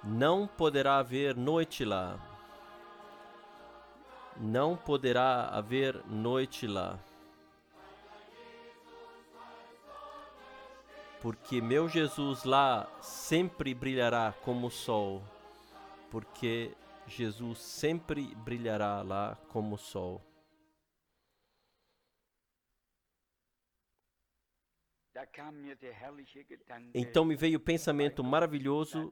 Não poderá haver noite lá. Não poderá haver noite lá. Porque meu Jesus lá sempre brilhará como o sol. Porque Jesus sempre brilhará lá como o sol. Então me veio o pensamento maravilhoso: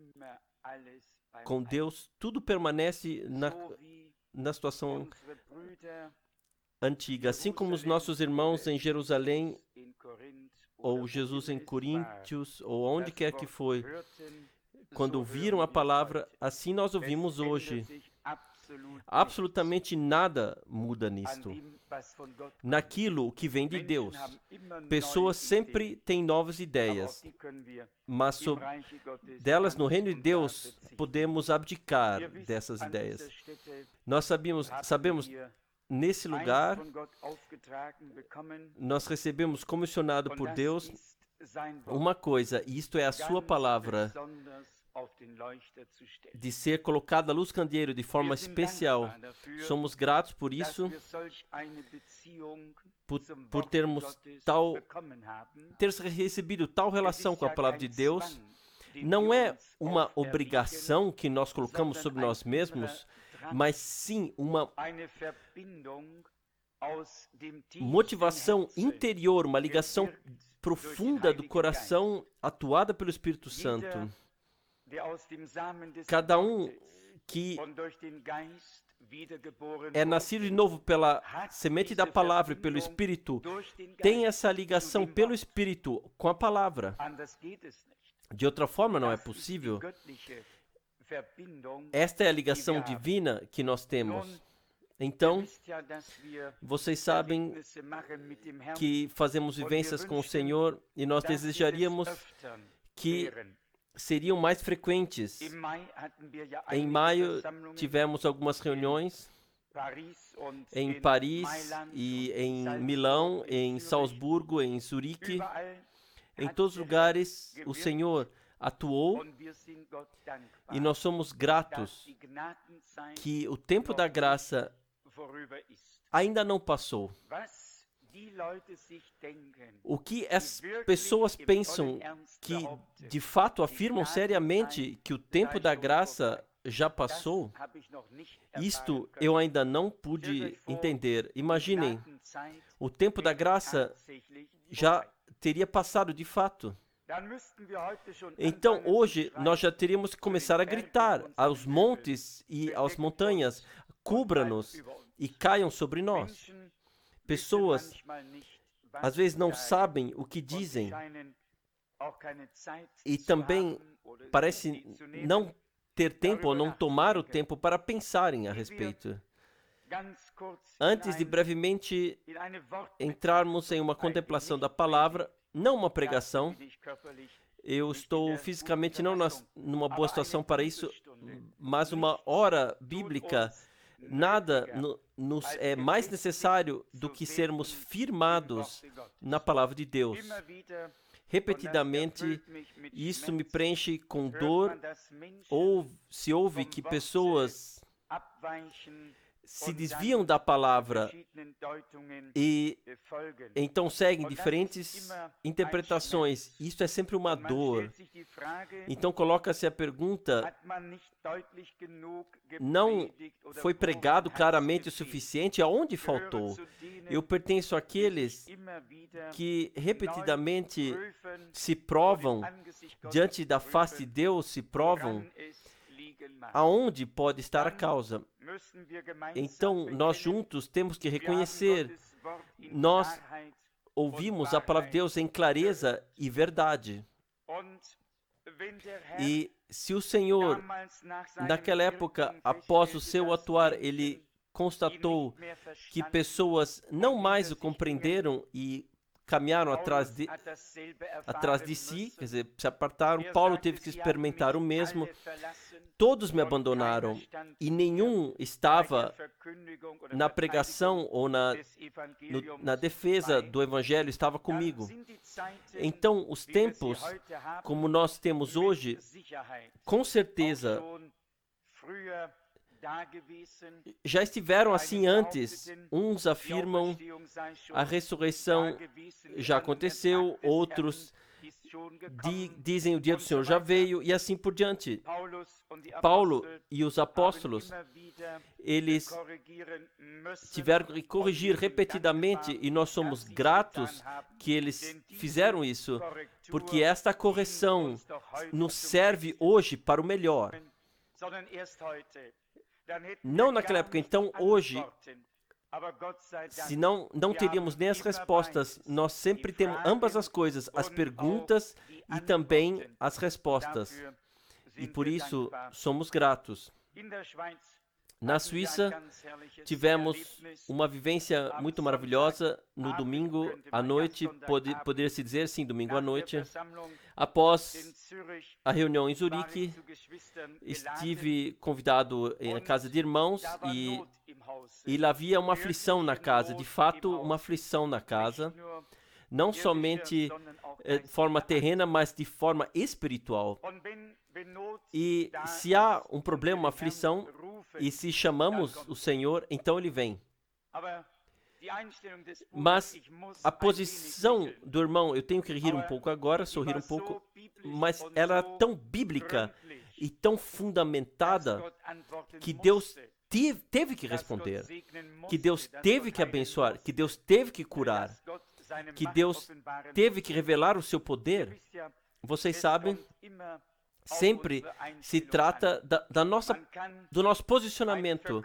com Deus tudo permanece na situação antiga. Assim como os nossos irmãos em Jerusalém, ou Jesus em Coríntios, ou onde quer que foi, quando ouviram a palavra, assim nós ouvimos hoje. Absolutamente nada muda nisto. Naquilo que vem de Deus. Pessoas sempre têm novas ideias, mas delas no reino de Deus podemos abdicar dessas ideias. Nós sabemos nesse lugar, nós recebemos comissionado por Deus uma coisa, e isto é a sua palavra, de ser colocada à luz candeeiro de forma especial. Somos gratos por isso, por termos ter recebido tal relação com a palavra de Deus. Não é uma obrigação que nós colocamos sobre nós mesmos, mas sim uma motivação interior, uma ligação profunda do coração atuada pelo Espírito Santo. Cada um que é nascido de novo pela semente da palavra e pelo Espírito tem essa ligação pelo Espírito com a palavra. De outra forma não é possível. Esta é a ligação divina que nós temos. Então, vocês sabem que fazemos vivências com o Senhor e nós desejaríamos que seriam mais frequentes. Em maio tivemos algumas reuniões em Paris e em Milão, em Salzburgo, em Zurique. Em todos os lugares o Senhor atuou e nós somos gratos que o tempo da graça ainda não passou. O que as pessoas pensam que de fato afirmam seriamente que o tempo da graça já passou, isto eu ainda não pude entender. Imaginem, o tempo da graça já teria passado de fato. Então hoje nós já teríamos que começar a gritar aos montes e às montanhas: cubra-nos e caiam sobre nós. Pessoas às vezes não sabem o que dizem e também parece não ter tempo ou não tomar o tempo para pensarem a respeito. Antes de brevemente entrarmos em uma contemplação da palavra, não uma pregação, eu estou fisicamente não numa boa situação para isso, mas uma hora bíblica. Nada nos é mais necessário do que sermos firmados na palavra de Deus. Repetidamente, isso me preenche com dor, ou se ouve que pessoas se desviam da palavra e então seguem diferentes interpretações. Isso é sempre uma dor. Então coloca-se a pergunta: não foi pregado claramente o suficiente? Aonde faltou? Eu pertenço àqueles que repetidamente se provam diante da face de Deus, se provam aonde pode estar a causa. Então, nós juntos temos que reconhecer, nós ouvimos a palavra de Deus em clareza e verdade. E se o Senhor, naquela época, após o seu atuar, ele constatou que pessoas não mais o compreenderam e caminharam atrás de si, quer dizer, se apartaram. Paulo teve que experimentar o mesmo. Todos me abandonaram e nenhum estava na pregação ou na defesa do Evangelho, estava comigo. Então, os tempos, como nós temos hoje, com certeza, já estiveram assim antes. Uns afirmam a ressurreição já aconteceu, outros dizem o dia do Senhor já veio e assim por diante. Paulo e os apóstolos, eles tiveram que corrigir repetidamente e nós somos gratos que eles fizeram isso, porque esta correção nos serve hoje para o melhor. Não naquela época, então hoje, senão não teríamos nem as respostas. Nós sempre temos ambas as coisas, as perguntas e também as respostas. E por isso somos gratos. Na Suíça, tivemos uma vivência muito maravilhosa no domingo à noite, poderia-se dizer, sim, domingo à noite. Após a reunião em Zurique, estive convidado em casa de irmãos e lá havia uma aflição na casa, de fato, uma aflição na casa, não somente de forma terrena, mas de forma espiritual. E se há um problema, uma aflição, e se chamamos o Senhor, então Ele vem. Mas a posição do irmão, eu tenho que rir um pouco agora, sorrir um pouco, mas ela era tão bíblica e tão fundamentada que Deus teve que responder, que Deus teve que abençoar, que Deus teve que curar, que Deus teve que revelar o seu poder. Vocês sabem, sempre se trata do nosso posicionamento.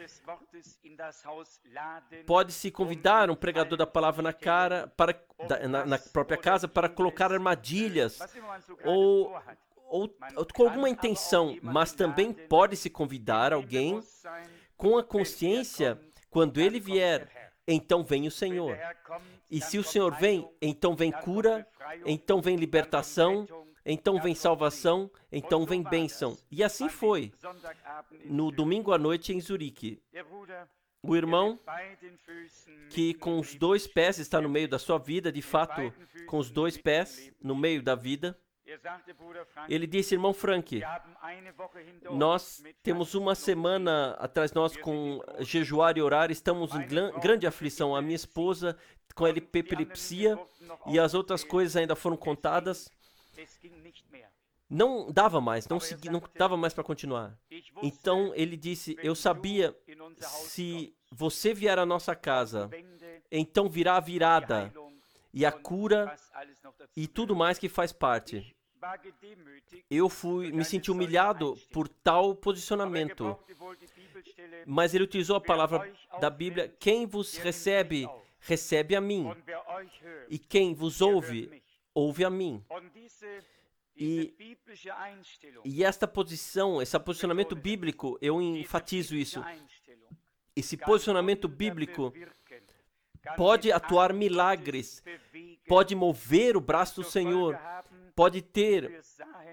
Pode-se convidar um pregador da palavra na própria casa para colocar armadilhas ou com alguma intenção, mas também pode-se convidar alguém com a consciência, quando ele vier, então vem o Senhor. E se o Senhor vem, então vem cura, então vem libertação, então vem salvação, então vem bênção. E assim foi no domingo à noite em Zurique. O irmão que com os 2 pés está no meio da sua vida, de fato, com os 2 pés no meio da vida, ele disse: irmão Frank, nós temos uma semana atrás nós com jejuar e orar, estamos em grande aflição. A minha esposa com a epilepsia e as outras coisas ainda foram contadas. Não dava mais, não dava mais para continuar. Então ele disse: eu sabia, se você vier à nossa casa, então virá a virada e a cura e tudo mais que faz parte. Eu me senti humilhado por tal posicionamento. Mas ele utilizou a palavra da Bíblia: quem vos recebe, recebe a mim. E quem vos ouve, ouve a mim. E esta posição, esse posicionamento bíblico, eu enfatizo isso. Esse posicionamento bíblico pode atuar milagres, pode mover o braço do Senhor, pode ter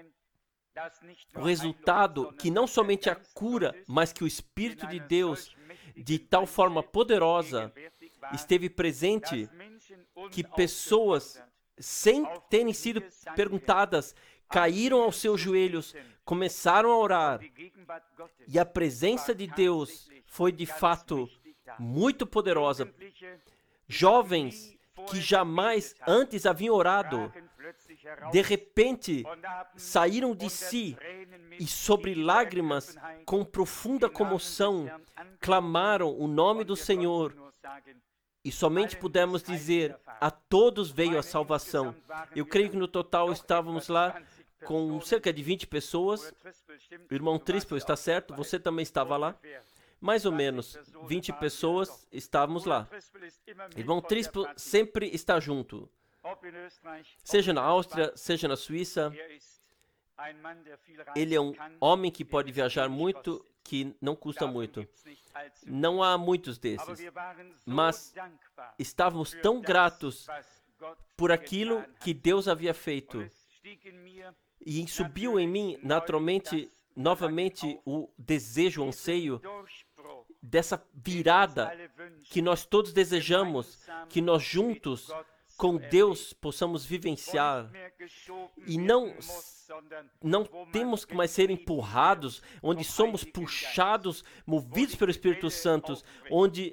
o resultado que não somente a cura, mas que o Espírito de Deus, de tal forma poderosa, esteve presente, que pessoas, sem terem sido perguntadas, caíram aos seus joelhos, começaram a orar, e a presença de Deus foi de fato muito poderosa. Jovens que jamais antes haviam orado, de repente saíram de si e, sobre lágrimas, com profunda comoção, clamaram o nome do Senhor. E somente pudemos dizer: a todos veio a salvação. Eu creio que no total estávamos lá com cerca de 20 pessoas. O irmão Trispel está certo, você também estava lá. Mais ou menos 20 pessoas estávamos lá. O irmão Trispel sempre está junto. Seja na Áustria, seja na Suíça. Ele é um homem que pode viajar muito, que não custa muito. Não há muitos desses. Mas estávamos tão gratos por aquilo que Deus havia feito. E subiu em mim, naturalmente, novamente, o desejo, o anseio dessa virada que nós todos desejamos, que nós juntos, com Deus, possamos vivenciar. E não temos que mais ser empurrados, onde somos puxados, movidos pelo Espírito Santo, onde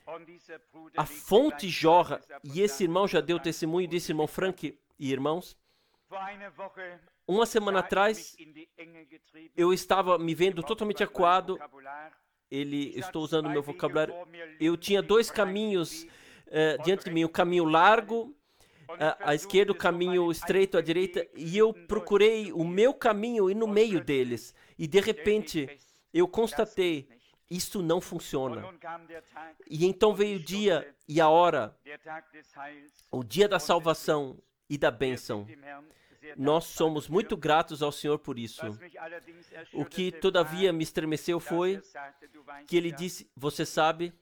a fonte jorra. E esse irmão já deu testemunho disso, irmão Frank e irmãos. Uma semana atrás, eu estava me vendo totalmente acuado. Estou usando o meu vocabulário. Eu tinha dois caminhos diante de mim, o caminho largo, à esquerda, o caminho estreito à direita, e eu procurei o meu caminho e no meio deles. E de repente, eu constatei, isso não funciona. E então veio o dia e a hora, o dia da salvação e da bênção. Nós somos muito gratos ao Senhor por isso. O que, todavia, me estremeceu foi que ele disse, você sabe,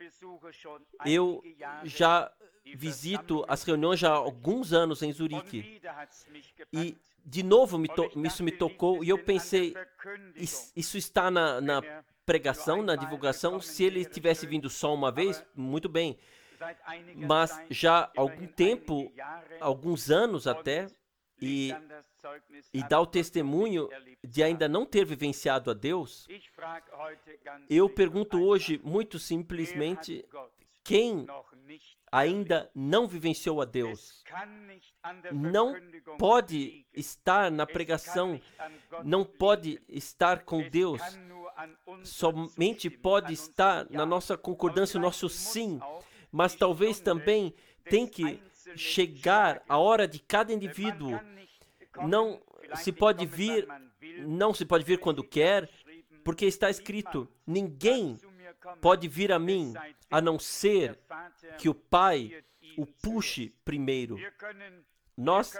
eu já visito as reuniões já há alguns anos em Zurique. E, de novo, isso me tocou e eu pensei, isso está na pregação, na divulgação. Se ele tivesse vindo só uma vez, muito bem. Mas já há algum tempo, alguns anos até, e dá o testemunho de ainda não ter vivenciado a Deus, eu pergunto hoje, muito simplesmente, quem ainda não vivenciou a Deus? Não pode estar na pregação, não pode estar com Deus, somente pode estar na nossa concordância, o nosso sim, mas talvez também tem que chegar a hora de cada indivíduo. Não se pode vir quando quer, porque está escrito, ninguém pode vir a mim, a não ser que o Pai o puxe primeiro. Nós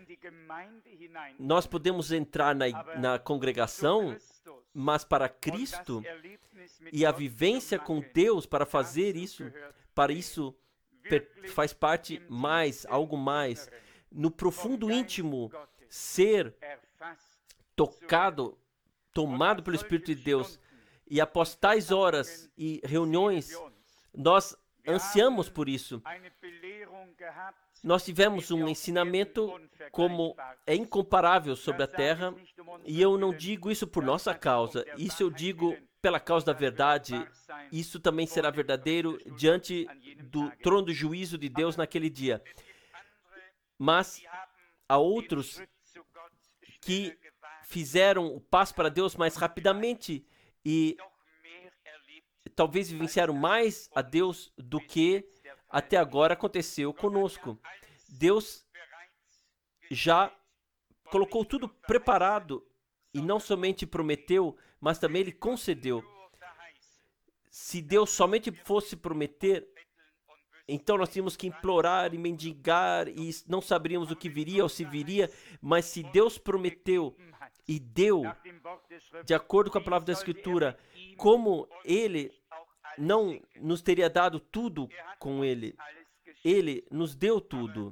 podemos entrar na congregação, mas para Cristo e a vivência com Deus, para fazer isso, para isso faz parte algo mais, no profundo íntimo, ser tocado, tomado pelo Espírito de Deus. E após tais horas e reuniões, nós ansiamos por isso. Nós tivemos um ensinamento como é incomparável sobre a terra, e eu não digo isso por nossa causa, isso eu digo pela causa da verdade. Isso também será verdadeiro diante do trono do juízo de Deus naquele dia. Mas há outros que fizeram o passo para Deus mais rapidamente e talvez vivenciaram mais a Deus do que até agora aconteceu conosco. Deus já colocou tudo preparado e não somente prometeu, mas também Ele concedeu. Se Deus somente fosse prometer, então nós tínhamos que implorar e mendigar e não saberíamos o que viria ou se viria, mas se Deus prometeu e deu, de acordo com a palavra da Escritura, como Ele não nos teria dado tudo com Ele? Ele nos deu tudo.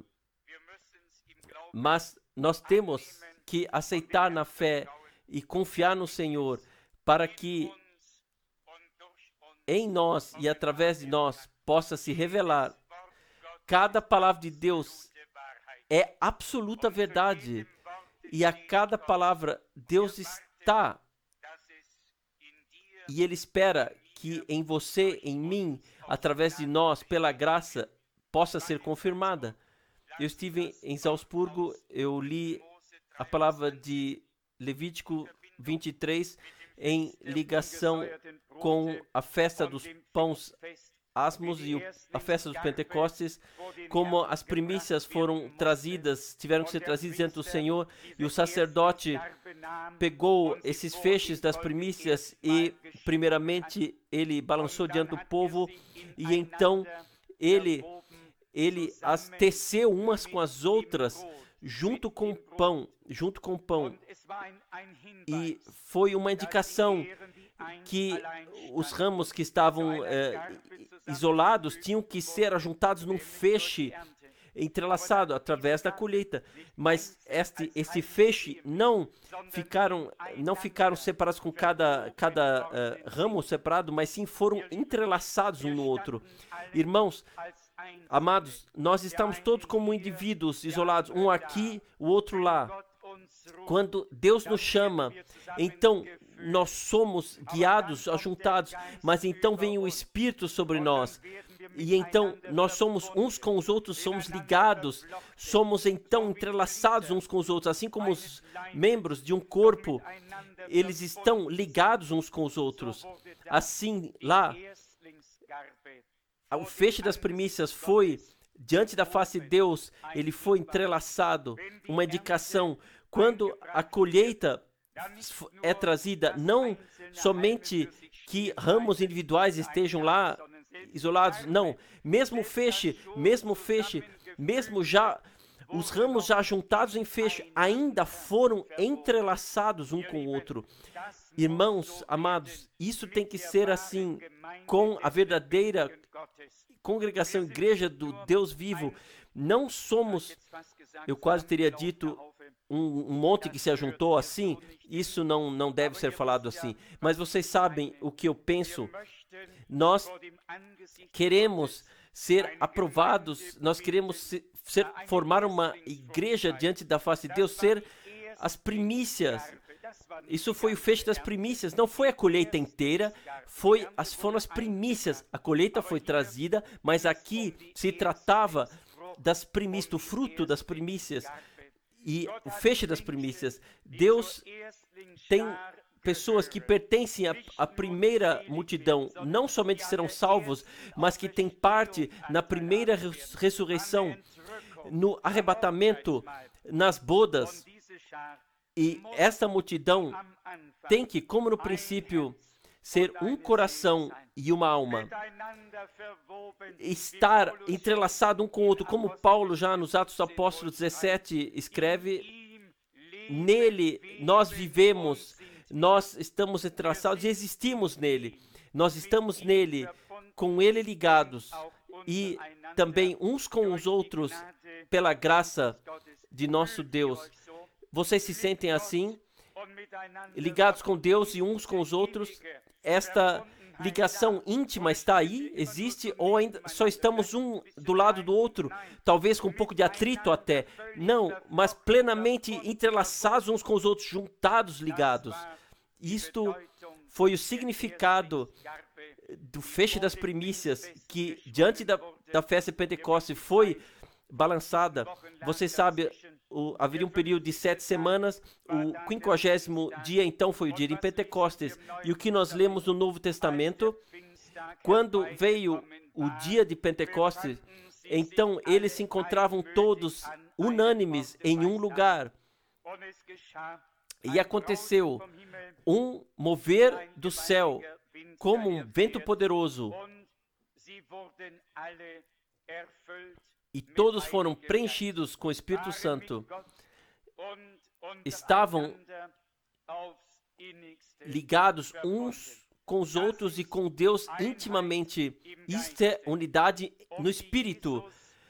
Mas nós temos que aceitar na fé e confiar no Senhor para que em nós e através de nós possa se revelar. Cada palavra de Deus é absoluta verdade. E a cada palavra Deus está. E Ele espera que em você, em mim, através de nós, pela graça, possa ser confirmada. Eu estive em Salzburgo, eu li a palavra de Levítico 23 em ligação com a festa dos pães asmos e a festa dos Pentecostes, como as primícias foram trazidas, tiveram que ser trazidas diante do Senhor, e o sacerdote pegou esses feixes das primícias e, primeiramente, ele balançou diante do povo, e então ele as teceu umas com as outras, junto com o pão. E foi uma indicação que os ramos que estavam isolados tinham que ser ajuntados num feixe entrelaçado através da colheita. Mas esse feixe não ficaram separados com cada ramo separado, mas sim foram entrelaçados um no outro. Irmãos, amados, nós estamos todos como indivíduos isolados, um aqui, o outro lá. Quando Deus nos chama, então nós somos guiados, ajuntados, mas então vem o Espírito sobre nós. E então nós somos uns com os outros, somos ligados, somos então entrelaçados uns com os outros, assim como os membros de um corpo, eles estão ligados uns com os outros. Assim, lá, o feixe das primícias foi diante da face de Deus, ele foi entrelaçado, uma indicação. Quando a colheita é trazida, não somente que ramos individuais estejam lá isolados, não. Mesmo feixe, mesmo já, os ramos já juntados em feixe, ainda foram entrelaçados um com o outro. Irmãos, amados, isso tem que ser assim com a verdadeira congregação, igreja do Deus vivo. Não somos, eu quase teria dito, um monte que se ajuntou assim. Isso não deve ser falado assim. Mas vocês sabem o que eu penso. Nós queremos ser aprovados, nós queremos formar uma igreja diante da face de Deus, ser as primícias. Isso foi o feixe das primícias, não foi a colheita inteira, foram as primícias. A colheita foi trazida, mas aqui se tratava das primícias, do fruto das primícias e o feixe das primícias. Deus tem pessoas que pertencem à primeira multidão, não somente serão salvos, mas que têm parte na primeira ressurreição, no arrebatamento, nas bodas. E essa multidão tem que, como no princípio, ser um coração e uma alma. Estar entrelaçado um com o outro, como Paulo já nos Atos dos Apóstolos 17 escreve, nele nós vivemos, nós estamos entrelaçados e existimos nele. Nós estamos nele, com ele ligados e também uns com os outros pela graça de nosso Deus. Vocês se sentem assim, ligados com Deus e uns com os outros? Esta ligação íntima está aí? Existe? Ou ainda só estamos um do lado do outro? Talvez com um pouco de atrito até. Não, mas plenamente entrelaçados uns com os outros, juntados, ligados. Isto foi o significado do feixe das primícias, que diante da festa de Pentecostes foi balançada. Você sabe, haveria um período de 7 semanas, o 50º dia então foi o dia de Pentecostes. E o que nós lemos no Novo Testamento, quando veio o dia de Pentecostes, então eles se encontravam todos unânimes em um lugar. E aconteceu um mover do céu, como um vento poderoso, e todos foram preenchidos com o Espírito Santo. Estavam ligados uns com os outros e com Deus intimamente. Isto é unidade no Espírito,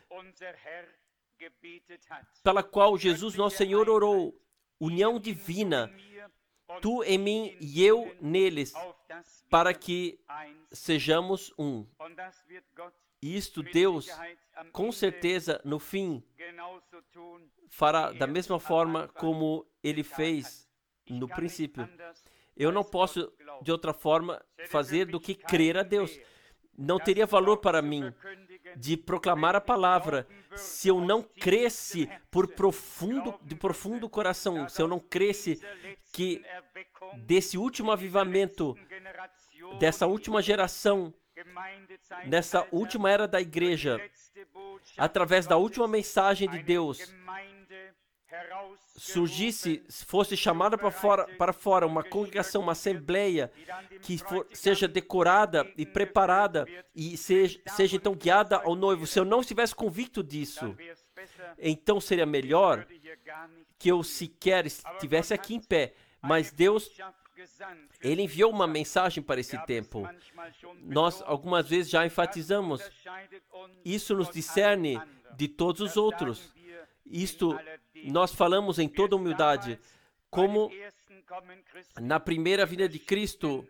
pela qual Jesus, nosso Senhor, orou. União divina, tu em mim e eu neles, para que sejamos um. Isto Deus, com certeza, no fim, fará da mesma forma como Ele fez no princípio. Eu não posso, de outra forma, fazer do que crer a Deus. Não teria valor para mim de proclamar a palavra se eu não cresce de profundo coração, se eu não cresce que desse último avivamento, dessa última geração, nessa última era da igreja, através da última mensagem de Deus, surgisse, fosse chamada para fora uma congregação, uma assembleia que seja decorada e preparada e seja então guiada ao noivo. Se eu não estivesse convicto disso, então seria melhor que eu sequer estivesse aqui em pé. Mas Deus, Ele enviou uma mensagem para esse tempo. Nós algumas vezes já enfatizamos. Isso nos discerne de todos os outros. Isto nós falamos em toda humildade, como na primeira vinda de Cristo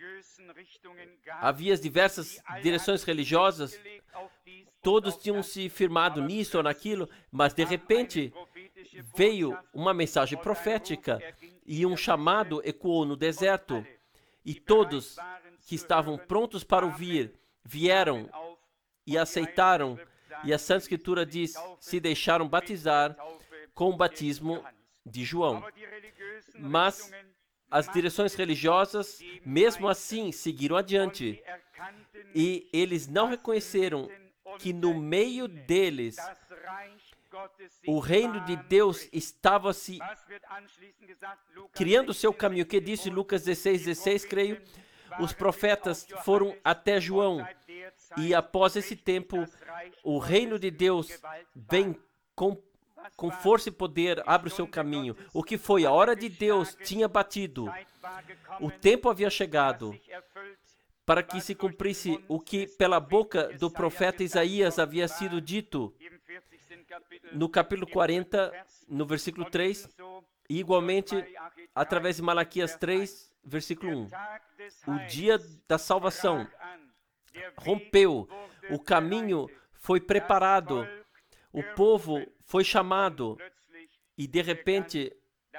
havia diversas direções religiosas, todos tinham se firmado nisso ou naquilo, mas de repente veio uma mensagem profética e um chamado ecoou no deserto, e todos que estavam prontos para ouvir vieram e aceitaram, e a Santa Escritura diz, se deixaram batizar com o batismo de João. Mas as direções religiosas, mesmo assim, seguiram adiante. E eles não reconheceram que no meio deles o reino de Deus estava se criando o seu caminho. O que disse Lucas 16, creio? Os profetas foram até João. E após esse tempo, o reino de Deus vem com força e poder, abre o seu caminho. O que foi? A hora de Deus tinha batido. O tempo havia chegado para que se cumprisse o que pela boca do profeta Isaías havia sido dito no capítulo 40, no versículo 3, e igualmente através de Malaquias 3, versículo 1. O dia da salvação rompeu, o caminho foi preparado, o povo foi chamado e de repente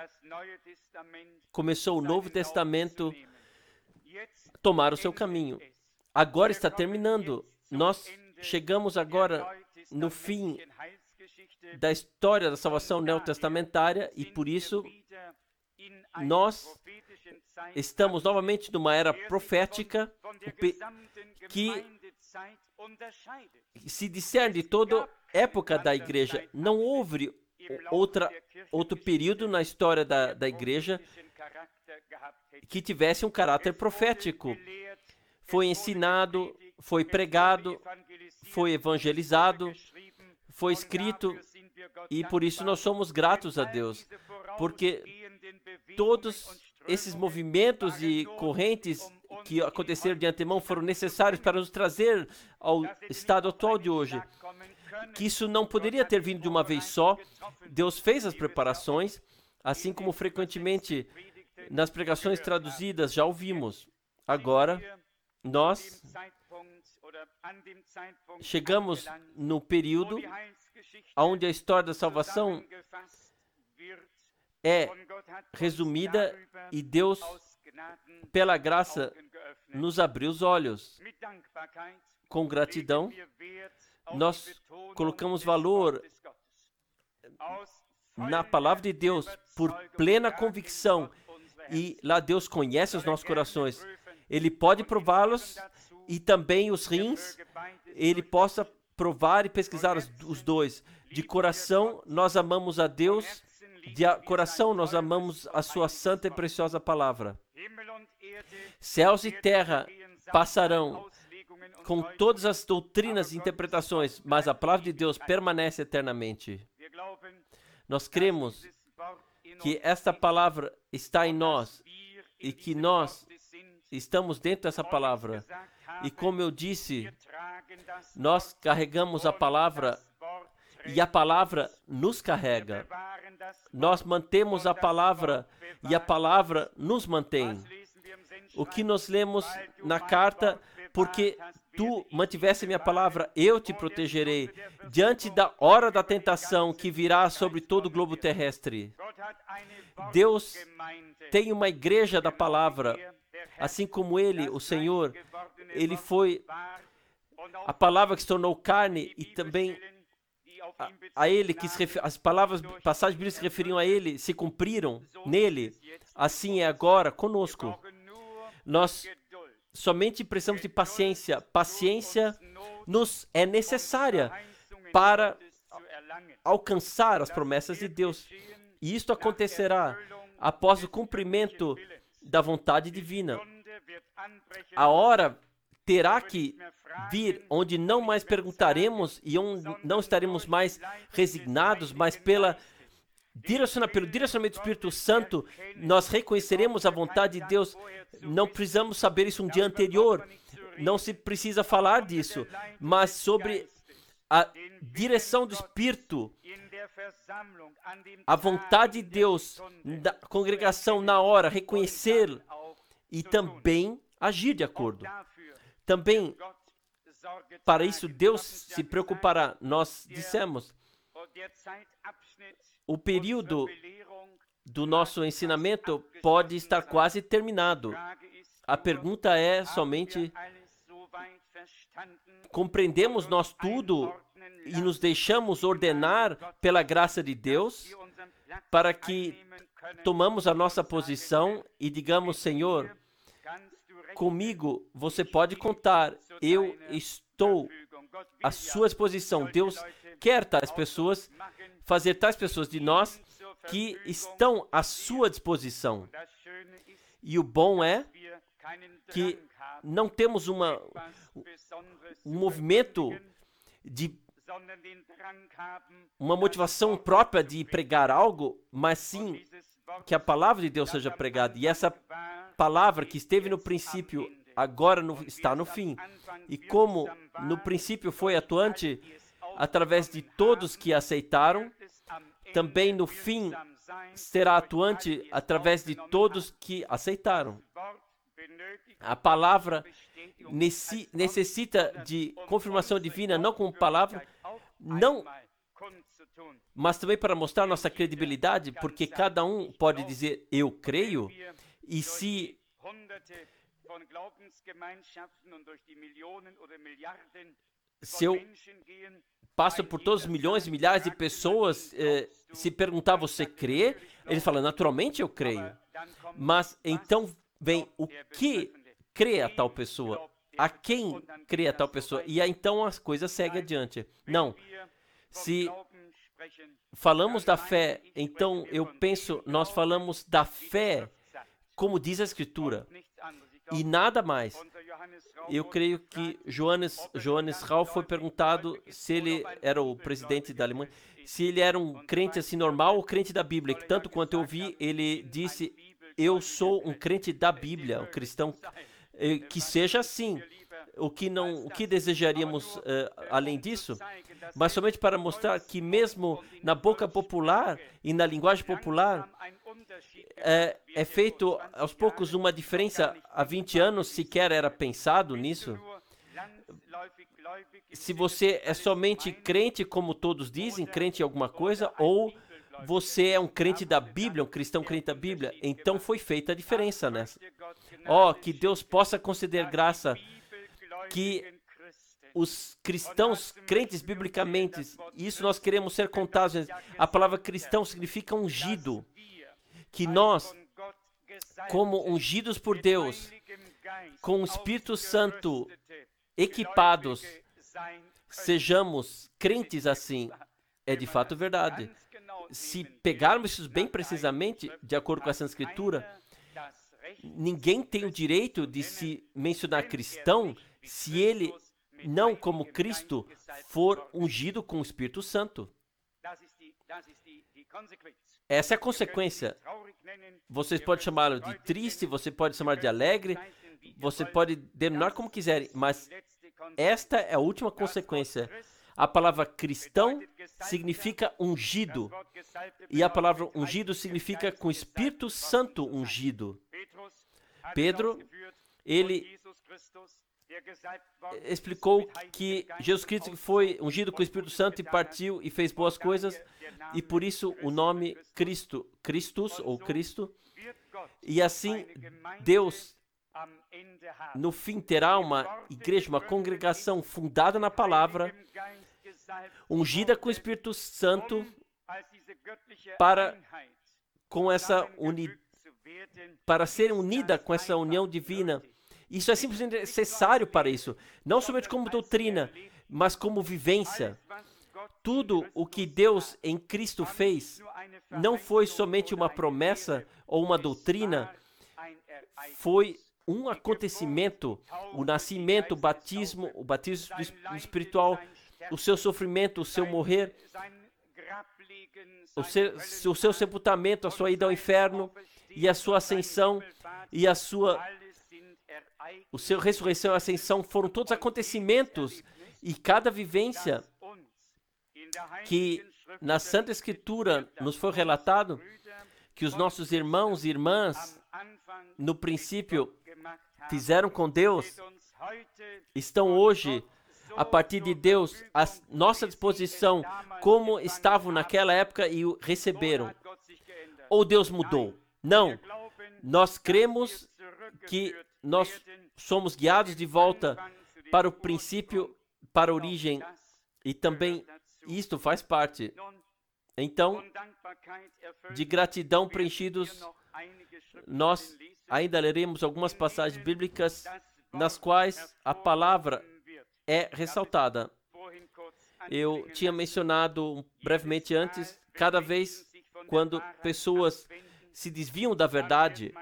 começou o Novo Testamento a tomar o seu caminho. Agora está terminando. Nós chegamos agora no fim da história da salvação neotestamentária e por isso nós estamos novamente numa era profética que se discerne de toda época da igreja. Não houve outro período na história da igreja que tivesse um caráter profético. Foi ensinado, foi pregado, foi evangelizado, foi escrito, e por isso nós somos gratos a Deus, porque todos esses movimentos e correntes que aconteceram de antemão foram necessários para nos trazer ao estado atual de hoje. Que isso não poderia ter vindo de uma vez só. Deus fez as preparações, assim como frequentemente nas pregações traduzidas já ouvimos. Agora, nós chegamos no período onde a história da salvação é resumida e Deus, pela graça, nos abriu os olhos. Com gratidão, nós colocamos valor na palavra de Deus por plena convicção, e lá Deus conhece os nossos corações. Ele pode prová-los e também os rins, ele possa provar e pesquisar os dois. De coração, nós amamos a Deus, de coração, nós amamos a sua santa e preciosa palavra. Céus e terra passarão com todas as doutrinas e interpretações, mas a palavra de Deus permanece eternamente. Nós cremos que esta palavra está em nós e que nós estamos dentro dessa palavra. E como eu disse, nós carregamos a palavra e a palavra nos carrega. Nós mantemos a palavra e a palavra nos mantém. O que nós lemos na carta, porque tu mantivesse minha palavra, eu te protegerei diante da hora da tentação que virá sobre todo o globo terrestre. Deus tem uma igreja da palavra, assim como Ele, o Senhor, Ele foi a palavra que se tornou carne, e também a Ele, as palavras, passagens bíblicas que se referiam a Ele, se cumpriram nele. Assim é agora conosco. Nós somente precisamos de paciência. Paciência nos é necessária para alcançar as promessas de Deus. E isto acontecerá após o cumprimento da vontade divina. A hora terá que vir onde não mais perguntaremos e onde não estaremos mais resignados, mas pelo direcionamento do Espírito Santo, nós reconheceremos a vontade de Deus. Não precisamos saber isso um dia anterior, não se precisa falar disso, mas sobre a direção do Espírito, a vontade de Deus da congregação na hora, reconhecer e também agir de acordo. Também, para isso, Deus se preocupará. Nós dissemos, o período do nosso ensinamento pode estar quase terminado. A pergunta é somente, compreendemos nós tudo e nos deixamos ordenar pela graça de Deus para que tomamos a nossa posição e digamos, Senhor, comigo você pode contar, eu estou à sua disposição. Deus quer tais pessoas, fazer tais pessoas de nós que estão à sua disposição. E o bom é que não temos um movimento de uma motivação própria de pregar algo, mas sim que a palavra de Deus seja pregada. E essa palavra que esteve no princípio, agora está no fim. E como no princípio foi atuante através de todos que aceitaram, também no fim será atuante através de todos que aceitaram. A palavra necessita de confirmação divina, não como palavra, não, mas também para mostrar nossa credibilidade, porque cada um pode dizer, eu creio, e se eu passo por todos os milhões e milhares de pessoas, se perguntar, você crê? Ele fala, naturalmente eu creio. Mas então vem o que crê a tal pessoa, a quem crê a tal pessoa, e aí então as coisas seguem adiante. Não, se falamos da fé, então eu penso, nós falamos da fé, como diz a Escritura, e nada mais. Eu creio que Johannes Rau foi perguntado se ele era o presidente da Alemanha, se ele era um crente assim normal ou crente da Bíblia. Tanto quanto eu vi, ele disse, eu sou um crente da Bíblia, um cristão, que seja assim. O que desejaríamos além disso? Mas somente para mostrar que mesmo na boca popular e na linguagem popular, é feito aos poucos uma diferença. Há 20 anos sequer era pensado nisso. Se você é somente crente, como todos dizem, crente em alguma coisa, ou você é um crente da Bíblia, um cristão crente da Bíblia, então foi feita a diferença nessa. Que Deus possa conceder graça que os cristãos crentes biblicamente, isso nós queremos ser contados. A palavra cristão significa ungido, que nós, como ungidos por Deus, com o Espírito Santo equipados, sejamos crentes assim. É de fato verdade. Se pegarmos isso bem precisamente, de acordo com essa Escritura, ninguém tem o direito de se mencionar cristão se ele não, como Cristo, for ungido com o Espírito Santo. Essa é a consequência. Vocês podem chamá-lo de triste, você pode chamar de alegre, você pode denominar como quiserem, mas esta é a última consequência. A palavra cristão significa ungido, e a palavra ungido significa com o Espírito Santo ungido. Pedro, ele explicou que Jesus Cristo foi ungido com o Espírito Santo e partiu e fez boas coisas, e por isso o nome Christus ou Cristo. E assim Deus no fim terá uma igreja, uma congregação fundada na palavra, ungida com o Espírito Santo para ser unida com essa união divina. Isso é simplesmente necessário para isso, não somente como doutrina, mas como vivência. Tudo o que Deus em Cristo fez não foi somente uma promessa ou uma doutrina, foi um acontecimento, o nascimento, o batismo espiritual, o seu sofrimento, o seu morrer, o seu sepultamento, a sua ida ao inferno e a sua ascensão e a sua ressurreição e ascensão foram todos acontecimentos, e cada vivência que na Santa Escritura nos foi relatado que os nossos irmãos e irmãs, no princípio, fizeram com Deus, estão hoje, a partir de Deus, à nossa disposição, como estavam naquela época e o receberam. Ou Deus mudou? Não. Nós cremos que nós somos guiados de volta para o princípio, para a origem, e também isto faz parte. Então, de gratidão preenchidos, nós ainda leremos algumas passagens bíblicas nas quais a palavra é ressaltada. Eu tinha mencionado brevemente antes, cada vez quando pessoas se desviam da verdade,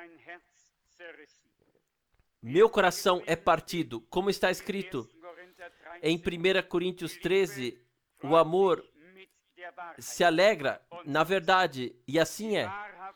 meu coração é partido, como está escrito em 1 Coríntios 13, o amor se alegra na verdade, e assim é.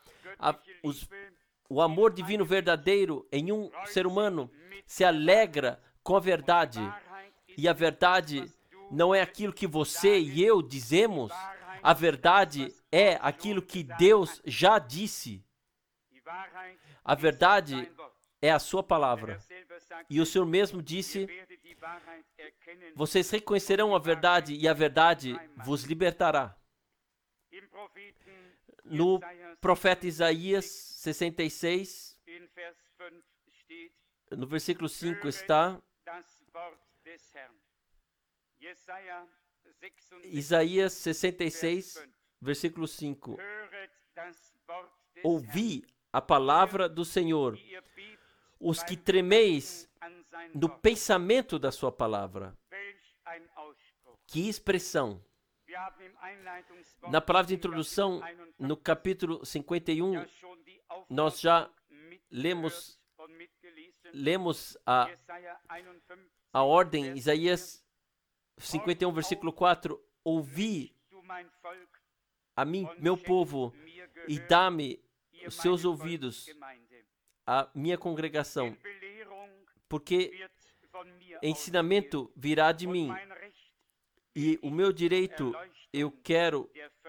O amor divino verdadeiro em um ser humano se alegra com a verdade, e a verdade não é aquilo que você e eu dizemos, a verdade é aquilo que Deus já disse. A verdade é a sua palavra. E o Senhor mesmo disse, vocês reconhecerão a verdade e a verdade vos libertará. No profeta Isaías 66, no versículo 5 está, Isaías 66, versículo 5. Ouvi a palavra do Senhor, os que tremeis no pensamento da sua palavra. Que expressão! Na palavra de introdução, no capítulo 51, nós já lemos a ordem, Isaías 51, versículo 4, ouvi a mim, meu povo, e dá-me os seus ouvidos, a minha congregação, porque ensinamento virá de mim, e o meu direito eu quero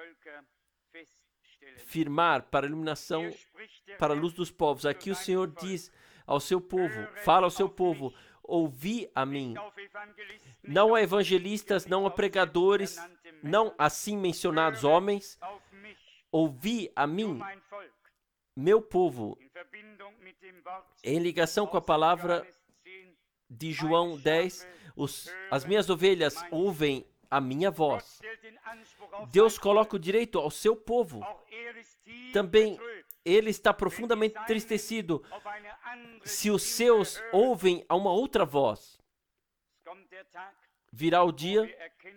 firmar para a iluminação, para a luz dos povos. Aqui o Senhor diz ao seu povo, fala ao seu povo, ouvi a mim. Não a evangelistas, não a pregadores, não assim mencionados homens, ouvi a mim, meu povo. Em ligação com a palavra de João 10, as minhas ovelhas ouvem a minha voz. Deus coloca o direito ao seu povo. Também ele está profundamente entristecido se os seus ouvem a uma outra voz. Virá o dia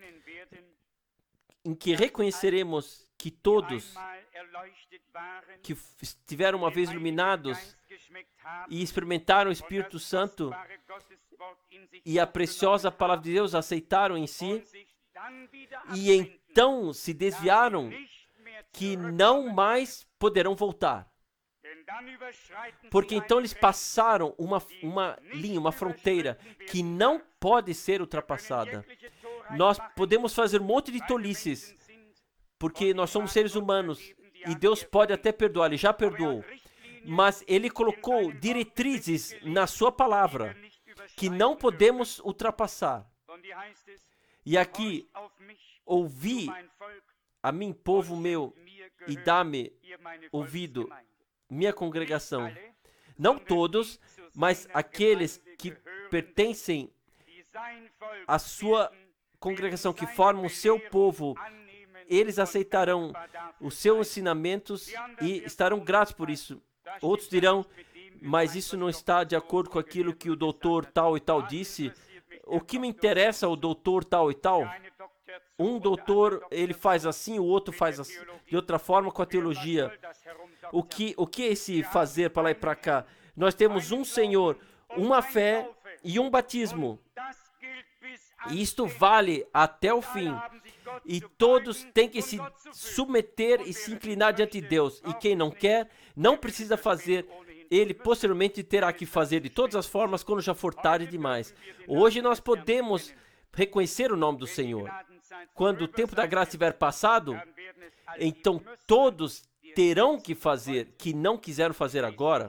em que reconheceremos que todos que estiveram uma vez iluminados e experimentaram o Espírito Santo e a preciosa palavra de Deus aceitaram em si, e então se desviaram, que não mais poderão voltar. Porque então eles passaram uma linha, uma fronteira que não pode ser ultrapassada. Nós podemos fazer um monte de tolices, porque nós somos seres humanos, e Deus pode até perdoar, Ele já perdoou. Mas Ele colocou diretrizes na sua palavra, que não podemos ultrapassar. E aqui, ouvi a mim, povo meu, e dá-me ouvido, minha congregação. Não todos, mas aqueles que pertencem à sua congregação, que formam o seu povo, eles aceitarão os seus ensinamentos e estarão gratos por isso. Outros dirão, mas isso não está de acordo com aquilo que o doutor tal e tal disse. O que me interessa o doutor tal e tal? Um doutor, ele faz assim, o outro faz assim, de outra forma com a teologia. O que é esse fazer para lá e para cá? Nós temos um Senhor, uma fé e um batismo. E isto vale até o fim. E todos têm que se submeter e se inclinar diante de Deus. E quem não quer, não precisa fazer. Ele posteriormente terá que fazer de todas as formas quando já for tarde demais. Hoje nós podemos reconhecer o nome do Senhor. quando o tempo da graça estiver passado, então todos terão que fazer, que não quiseram fazer agora,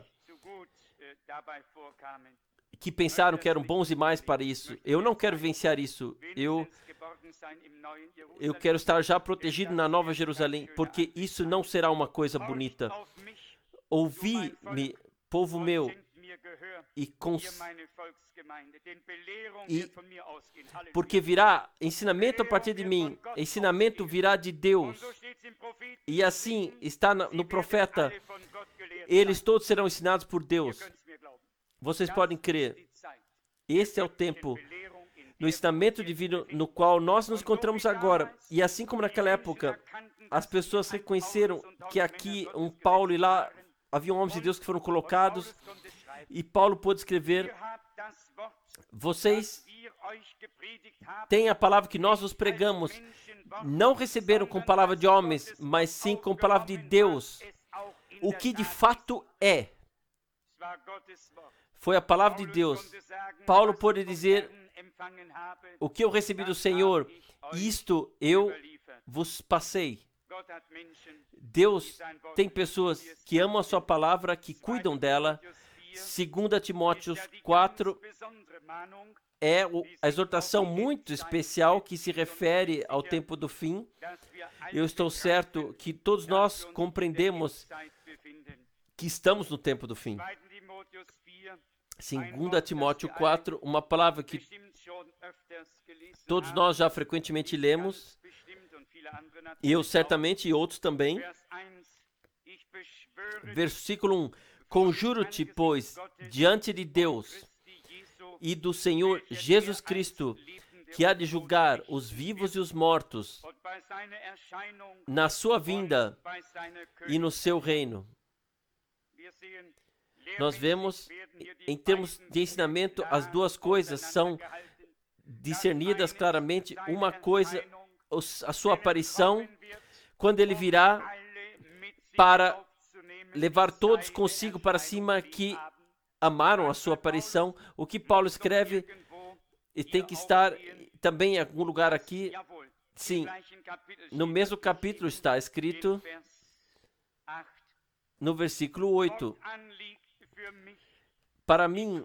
que pensaram que eram bons demais para isso. Eu não quero vivenciar isso. Eu quero estar já protegido na Nova Jerusalém, porque isso não será uma coisa bonita. Ouvi-me, povo meu, porque virá ensinamento a partir de mim, ensinamento virá de Deus. E assim está no profeta, eles todos serão ensinados por Deus. Vocês podem crer. Esse é o tempo no ensinamento divino no qual nós nos encontramos agora. E assim como naquela época, as pessoas reconheceram que aqui um Paulo e lá havia homens de Deus que foram colocados, e Paulo pôde escrever: vocês têm a palavra que nós vos pregamos, não receberam com palavra de homens, mas sim com palavra de Deus. O que de fato é. Foi a palavra de Deus. Paulo pôde dizer: o que eu recebi do Senhor, isto eu vos passei. Deus tem pessoas que amam a sua palavra, que cuidam dela. 2 Timóteo 4 é a exortação muito especial que se refere ao tempo do fim. Eu estou certo que todos nós compreendemos que estamos no tempo do fim. 2 Timóteo 4, uma palavra que todos nós já frequentemente lemos, eu certamente e outros também. Versículo 1: conjuro-te, pois, diante de Deus e do Senhor Jesus Cristo, que há de julgar os vivos e os mortos, na sua vinda e no seu reino. Nós vemos, em termos de ensinamento, as duas coisas são discernidas claramente. Uma coisa, a sua aparição, quando ele virá para levar todos consigo para cima que amaram a sua aparição. O que Paulo escreve e tem que estar também em algum lugar aqui. Sim, no mesmo capítulo está escrito, no versículo 8: para mim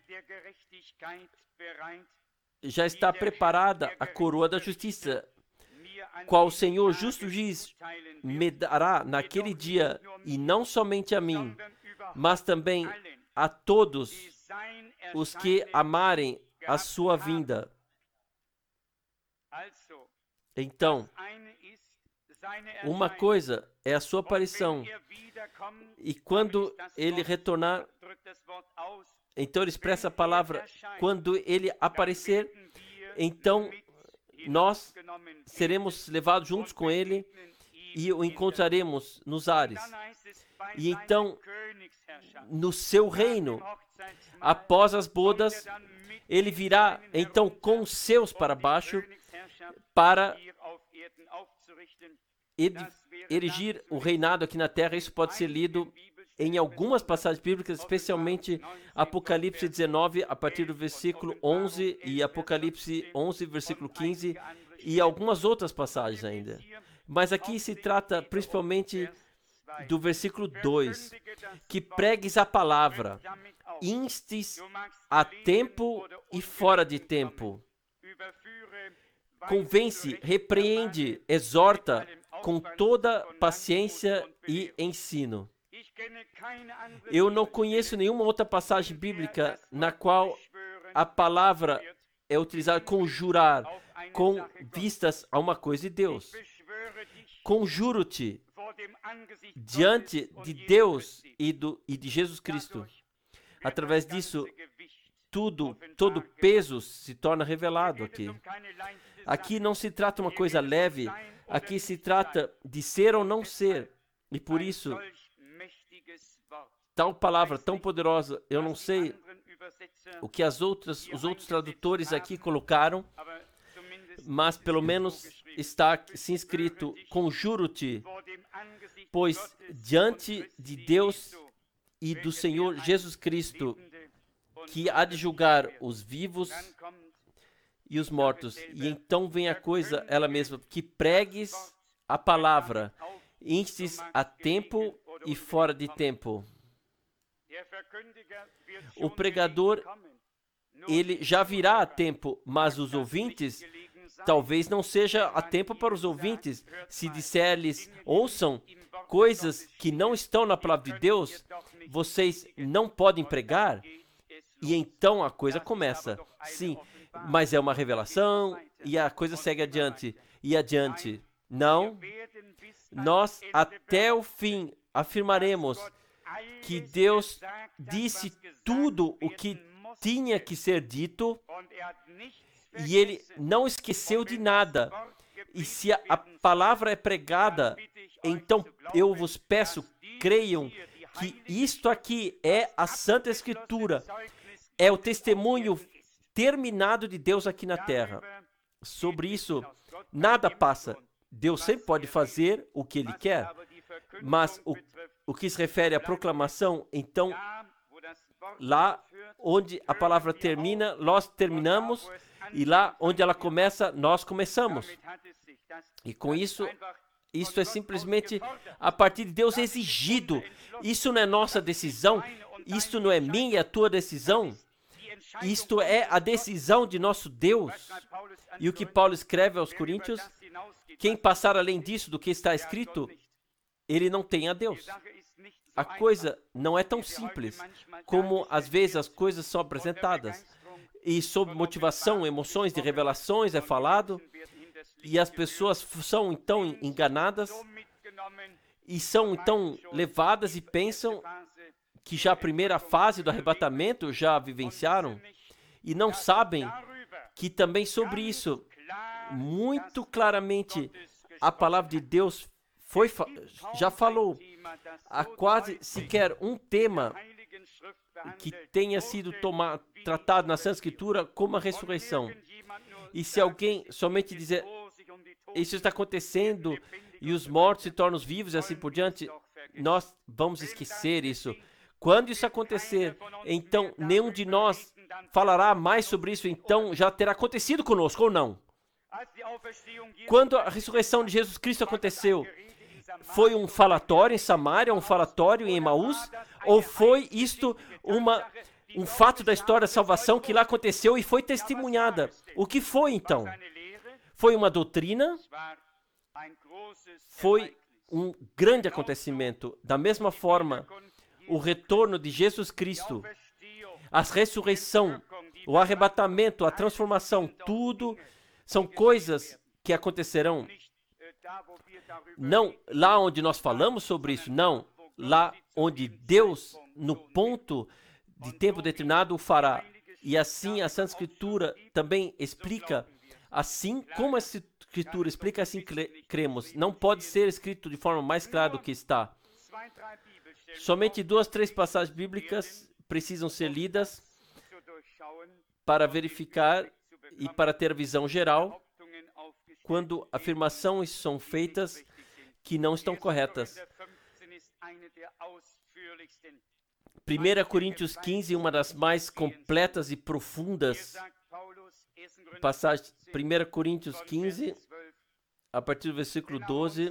já está preparada a coroa da justiça, qual o Senhor justo juiz me dará naquele dia, e não somente a mim, mas também a todos os que amarem a sua vinda. Então, uma coisa é a sua aparição, e quando ele retornar, então ele expressa a palavra, quando ele aparecer, então nós seremos levados juntos com ele e o encontraremos nos ares. E então, no seu reino, após as bodas, ele virá então com os seus para baixo para erigir o reinado aqui na terra. Isso pode ser lido em algumas passagens bíblicas, especialmente Apocalipse 19, a partir do versículo 11, e Apocalipse 11, versículo 15, e algumas outras passagens ainda. Mas aqui se trata principalmente do versículo 2, que pregues a palavra, instes a tempo e fora de tempo. Convence, repreende, exorta com toda paciência e ensino. Eu não conheço nenhuma outra passagem bíblica na qual a palavra é utilizada conjurar, com vistas a uma coisa de Deus. Conjuro-te diante de Deus e de Jesus Cristo. Através disso, todo peso se torna revelado aqui. Aqui não se trata de uma coisa leve, aqui se trata de ser ou não ser. E por isso, tal palavra tão poderosa, eu não sei o que os outros tradutores aqui colocaram, mas pelo menos está assim escrito: conjuro-te, pois diante de Deus e do Senhor Jesus Cristo, que há de julgar os vivos e os mortos. E então vem a coisa, ela mesma, que pregues a palavra, instes a tempo e fora de tempo. O pregador, ele já virá a tempo, mas os ouvintes, talvez não seja a tempo para os ouvintes. Se disser-lhes, ouçam coisas que não estão na palavra de Deus, vocês não podem pregar, e então a coisa começa. Sim, mas é uma revelação, e a coisa segue adiante, e adiante. Não, nós até o fim afirmaremos que Deus disse tudo o que tinha que ser dito, e Ele não esqueceu de nada. E se a palavra é pregada, então eu vos peço, creiam que isto aqui é a Santa Escritura, é o testemunho terminado de Deus aqui na terra. Sobre isso, nada passa. Deus sempre pode fazer o que Ele quer, mas o que se refere à proclamação, então, lá onde a palavra termina, nós terminamos, e lá onde ela começa, nós começamos. E com isso, isso é simplesmente a partir de Deus exigido. Isso não é nossa decisão, isto não é minha e a tua decisão. Isto é a decisão de nosso Deus. E o que Paulo escreve aos Coríntios, quem passar além disso do que está escrito, ele não tem a Deus. A coisa não é tão simples como às vezes as coisas são apresentadas. E sob motivação, emoções de revelações é falado, e as pessoas são então enganadas e são então levadas e pensam que já a primeira fase do arrebatamento já vivenciaram e não sabem que também sobre isso, muito claramente, a palavra de Deus já falou. Há quase sequer um tema que tenha sido tratado na Santa Escritura como a ressurreição. E se alguém somente dizer, isso está acontecendo e os mortos se tornam vivos e assim por diante, nós vamos esquecer isso. Quando isso acontecer, então nenhum de nós falará mais sobre isso, então já terá acontecido conosco ou não. Quando a ressurreição de Jesus Cristo aconteceu, foi um falatório em Samaria, um falatório em Emaús, ou foi isto um fato da história da salvação que lá aconteceu e foi testemunhada? O que foi então? Foi uma doutrina? Foi um grande acontecimento. Da mesma forma, o retorno de Jesus Cristo, a ressurreição, o arrebatamento, a transformação, tudo são coisas que acontecerão. Não lá onde nós falamos sobre isso, não. Lá onde Deus, no ponto de tempo determinado, o fará. E assim a Santa Escritura também explica, assim como a Escritura explica, assim cremos. Não pode ser escrito de forma mais clara do que está. Somente 2, 3 passagens bíblicas precisam ser lidas para verificar e para ter a visão geral quando afirmações são feitas que não estão corretas. 1 Coríntios 15, uma das mais completas e profundas passagens. 1 Coríntios 15, a partir do versículo 12.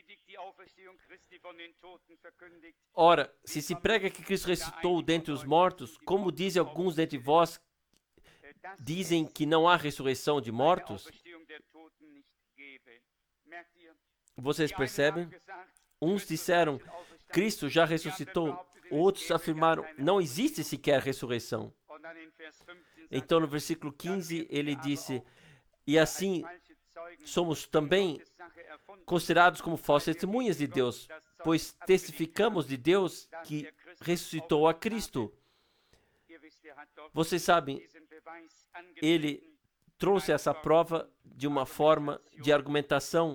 Ora, se prega que Cristo ressuscitou dentre os mortos, como dizem alguns dentre vós, dizem que não há ressurreição de mortos? Vocês percebem? Uns disseram, Cristo já ressuscitou. Outros afirmaram, não existe sequer ressurreição. Então, no versículo 15, ele disse, e assim somos também considerados como falsas testemunhas de Deus, pois testificamos de Deus que ressuscitou a Cristo. Vocês sabem, ele trouxe essa prova de uma forma de argumentação.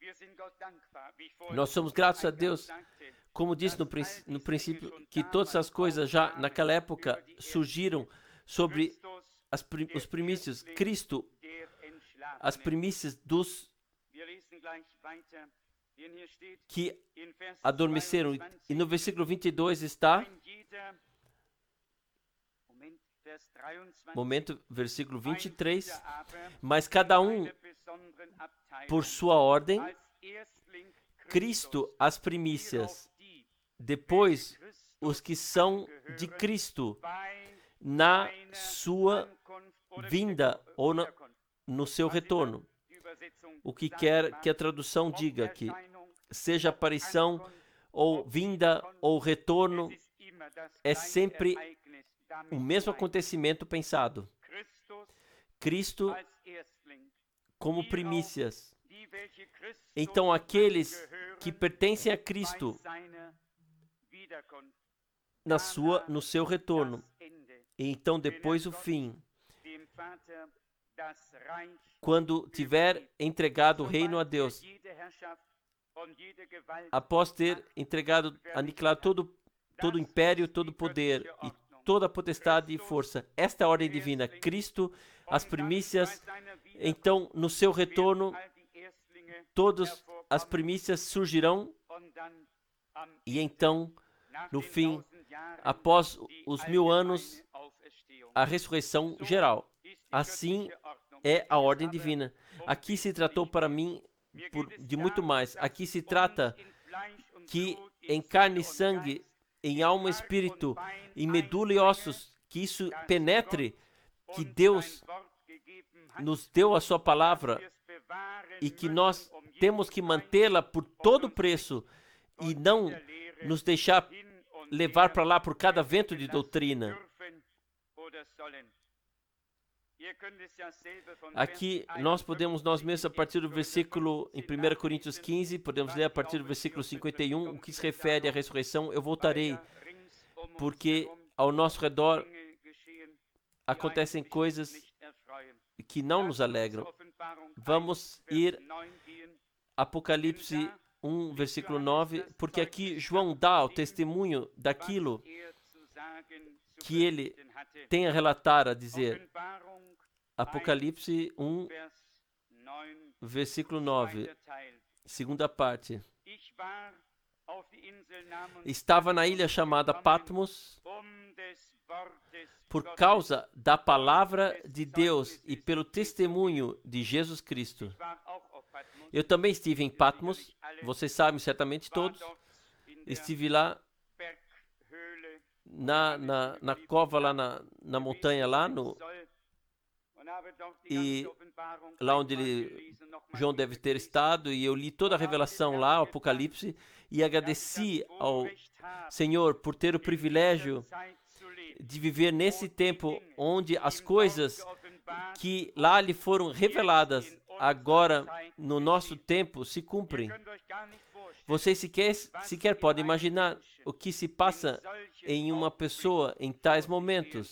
Nós somos gratos a Deus, como disse no princípio, que todas as coisas já naquela época surgiram sobre os primícios, Cristo, as primícias dos que adormeceram. E no versículo 22 está, momento, versículo 23. Mas cada um por sua ordem, Cristo as primícias, depois os que são de Cristo na sua vinda ou no seu retorno. O que quer que a tradução diga aqui, seja aparição ou vinda ou retorno, é sempre o mesmo acontecimento pensado. Cristo como primícias. Então, aqueles que pertencem a Cristo no seu retorno. E então, depois o fim. Quando tiver entregado o reino a Deus, após ter entregado, aniquilado todo o império, todo o poder e toda a potestade e força. Esta é a ordem divina. Cristo, as primícias. Então, no seu retorno, todas as primícias surgirão. E então, no fim, após os 1000 anos, a ressurreição geral. Assim é a ordem divina. Aqui se tratou para mim de muito mais. Aqui se trata que em carne e sangue, em alma e espírito, em medula e ossos, que isso penetre, que Deus nos deu a sua palavra e que nós temos que mantê-la por todo preço e não nos deixar levar para lá por cada vento de doutrina. Aqui nós podemos nós mesmos, a partir do versículo, em 1 Coríntios 15, podemos ler a partir do versículo 51, o que se refere à ressurreição. Eu voltarei, porque ao nosso redor acontecem coisas que não nos alegram. Vamos ir Apocalipse 1, versículo 9, porque aqui João dá o testemunho daquilo que ele tem a relatar, a dizer. Apocalipse 1, versículo 9, segunda parte. Estava na ilha chamada Patmos por causa da palavra de Deus e pelo testemunho de Jesus Cristo. Eu também estive em Patmos, vocês sabem certamente todos. Estive lá na cova, lá na montanha, e lá onde João deve ter estado, e eu li toda a revelação lá, o Apocalipse, e agradeci ao Senhor por ter o privilégio de viver nesse tempo onde as coisas que lá lhe foram reveladas, agora no nosso tempo se cumprem. Vocês sequer podem imaginar o que se passa em uma pessoa em tais momentos.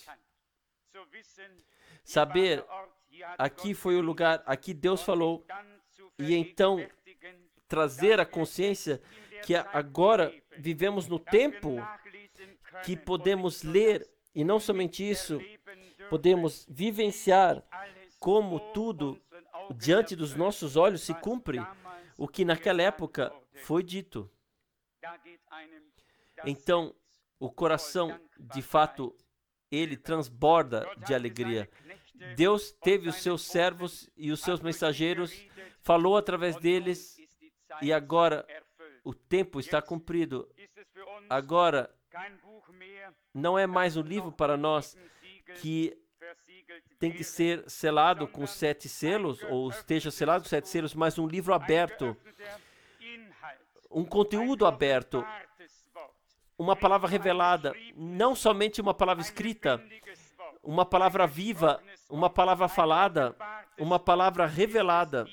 Saber, aqui foi o lugar, aqui Deus falou, e então trazer a consciência que agora vivemos no tempo que podemos ler, e não somente isso, podemos vivenciar como tudo diante dos nossos olhos se cumpre, o que naquela época foi dito. Então, o coração, de fato, ele transborda de alegria. Deus teve os seus servos e os seus mensageiros, falou através deles, e agora o tempo está cumprido. Agora, não é mais um livro para nós que tem que ser selado com 7 selos, ou esteja selado com 7 selos, mas um livro aberto, um conteúdo aberto, uma palavra revelada, não somente uma palavra escrita, uma palavra viva, uma palavra falada, uma palavra revelada,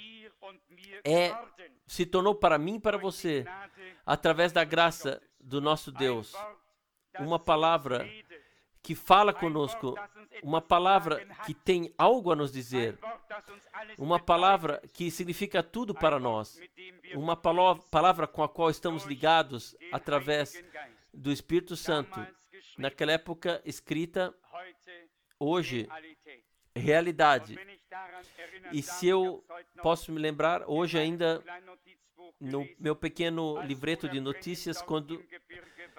se tornou para mim e para você, através da graça do nosso Deus, uma palavra que fala conosco, uma palavra que tem algo a nos dizer, uma palavra que significa tudo para nós, uma palavra com a qual estamos ligados através do Espírito Santo, naquela época escrita, hoje, realidade. E se eu posso me lembrar, hoje ainda, no meu pequeno livreto de notícias, quando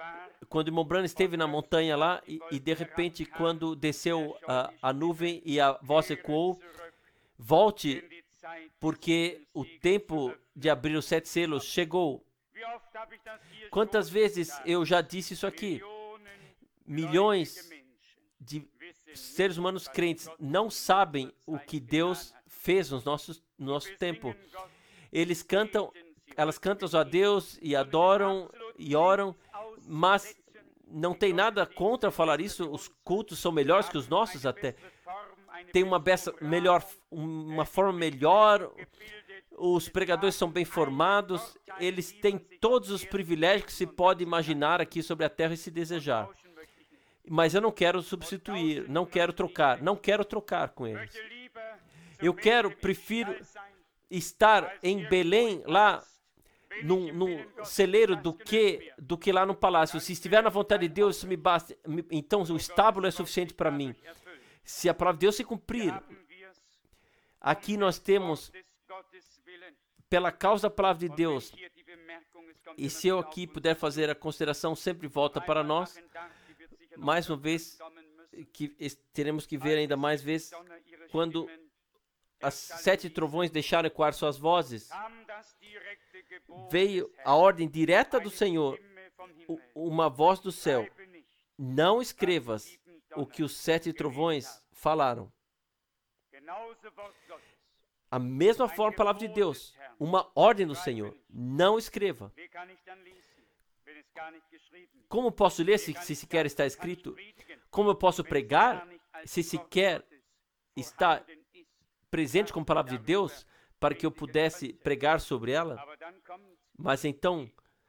quando o irmão Branham esteve na montanha lá e de repente, quando desceu a nuvem e a voz ecoou, volte, porque o tempo de abrir os 7 selos chegou. Quantas vezes eu já disse isso aqui? Milhões de seres humanos crentes não sabem o que Deus fez no nosso tempo. Elas cantam a Deus e adoram e oram, mas não tem nada contra falar isso. Os cultos são melhores que os nossos até. Tem uma forma melhor, os pregadores são bem formados, eles têm todos os privilégios que se pode imaginar aqui sobre a terra e se desejar. Mas eu não quero substituir, não quero trocar com eles. Prefiro estar em Belém, lá num celeiro, do que lá no palácio. Se estiver na vontade de Deus, isso me basta. Então o estábulo é suficiente para mim. Se a palavra de Deus se cumprir, aqui nós temos, pela causa da palavra de Deus, e se eu aqui puder fazer a consideração, sempre volta para nós, mais uma vez, que teremos que ver ainda mais vezes, quando as 7 trovões deixaram ecoar suas vozes, veio a ordem direta do Senhor, uma voz do céu: não escrevas o que os 7 trovões falaram. A mesma forma, a palavra de Deus, uma ordem do Senhor: não escreva. Como posso ler se sequer está escrito? Como eu posso pregar se sequer está presente com a palavra de Deus para que eu pudesse pregar sobre ela? Mas então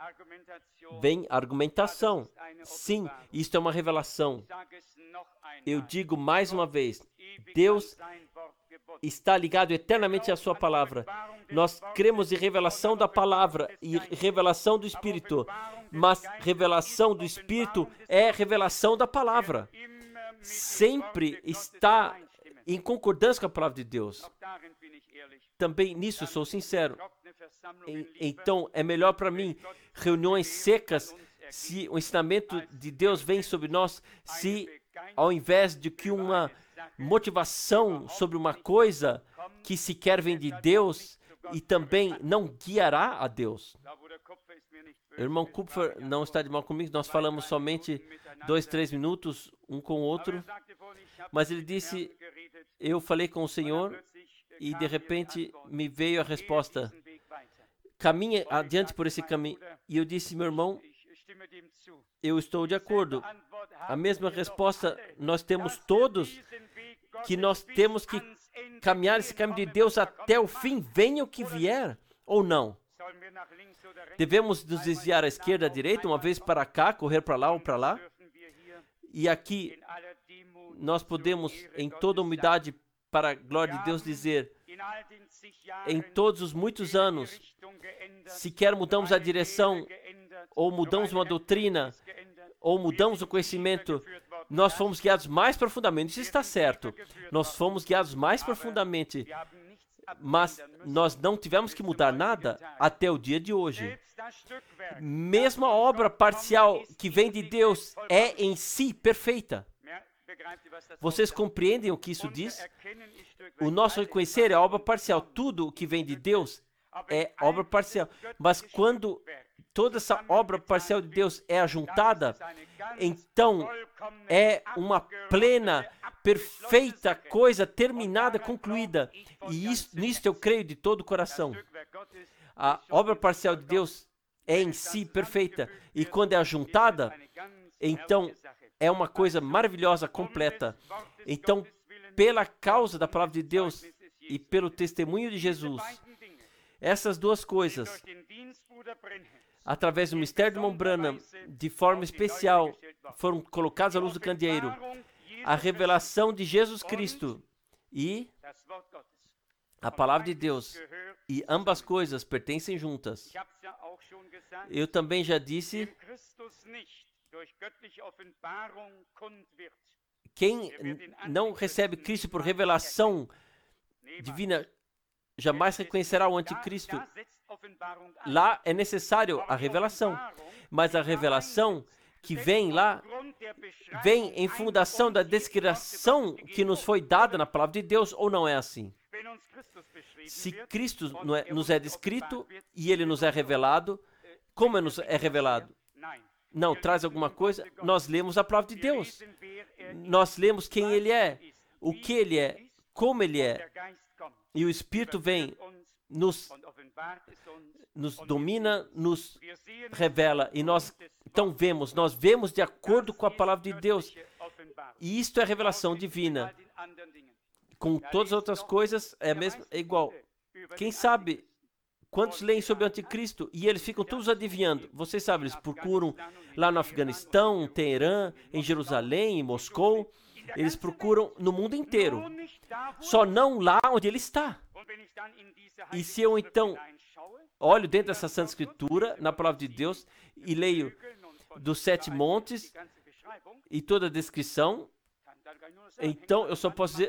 vem a argumentação. Sim, isto é uma revelação. Eu digo mais uma vez, Deus está ligado eternamente à sua palavra. Nós cremos em revelação da palavra e revelação do Espírito, mas revelação do Espírito é revelação da palavra. Sempre está em concordância com a palavra de Deus. Também nisso sou sincero. Então é melhor para mim reuniões secas, se o ensinamento de Deus vem sobre nós, se ao invés de que uma motivação sobre uma coisa que sequer vem de Deus e também não guiará a Deus. O irmão Kupfer não está de mal comigo, nós falamos somente 2, 3 minutos um com o outro, mas ele disse, eu falei com o Senhor e de repente me veio a resposta: caminhe adiante por esse caminho. E eu disse, meu irmão, eu estou de acordo. A mesma resposta nós temos todos, que nós temos que caminhar esse caminho de Deus até o fim, venha o que vier, ou não. Devemos nos desviar à esquerda, à direita, uma vez para cá, correr para lá ou para lá. E aqui nós podemos, em toda humildade, para a glória de Deus, dizer, em todos os muitos anos, sequer mudamos a direção, ou mudamos uma doutrina, ou mudamos o conhecimento, nós fomos guiados mais profundamente. Isso está certo. Nós fomos guiados mais profundamente, mas nós não tivemos que mudar nada até o dia de hoje. Mesmo a obra parcial que vem de Deus é em si perfeita. Vocês compreendem o que isso diz? O nosso reconhecer é obra parcial. Tudo o que vem de Deus é obra parcial. Mas quando toda essa obra parcial de Deus é ajuntada, então é uma plena, perfeita coisa, terminada, concluída. E nisto eu creio de todo o coração. A obra parcial de Deus é em si perfeita. E quando é ajuntada, então é uma coisa maravilhosa, completa. Então, pela causa da palavra de Deus e pelo testemunho de Jesus, essas duas coisas, através do mistério de irmão Branham, de forma especial, foram colocadas à luz do candeeiro. A revelação de Jesus Cristo e a palavra de Deus. E ambas coisas pertencem juntas. Eu também já disse, quem não recebe Cristo por revelação divina jamais reconhecerá o anticristo. Lá é necessário a revelação, mas a revelação que vem lá, vem em fundação da descrição que nos foi dada na palavra de Deus, ou não é assim? Se Cristo nos é descrito e Ele nos é revelado, como nos é revelado? Não traz alguma coisa? Nós lemos a palavra de Deus. Nós lemos quem Ele é, o que Ele é, como Ele é. E o Espírito vem, nos domina, nos revela. E nós então nós vemos de acordo com a palavra de Deus. E isto é revelação divina. Com todas as outras coisas é igual. Quem sabe quantos leem sobre o anticristo e eles ficam todos adivinhando? Vocês sabem, eles procuram lá no Afeganistão, em Teherã, em Jerusalém, em Moscou. Eles procuram no mundo inteiro. Só não lá onde ele está. E se eu então olho dentro dessa Santa Escritura, na palavra de Deus, e leio dos 7 montes e toda a descrição, então eu só posso dizer...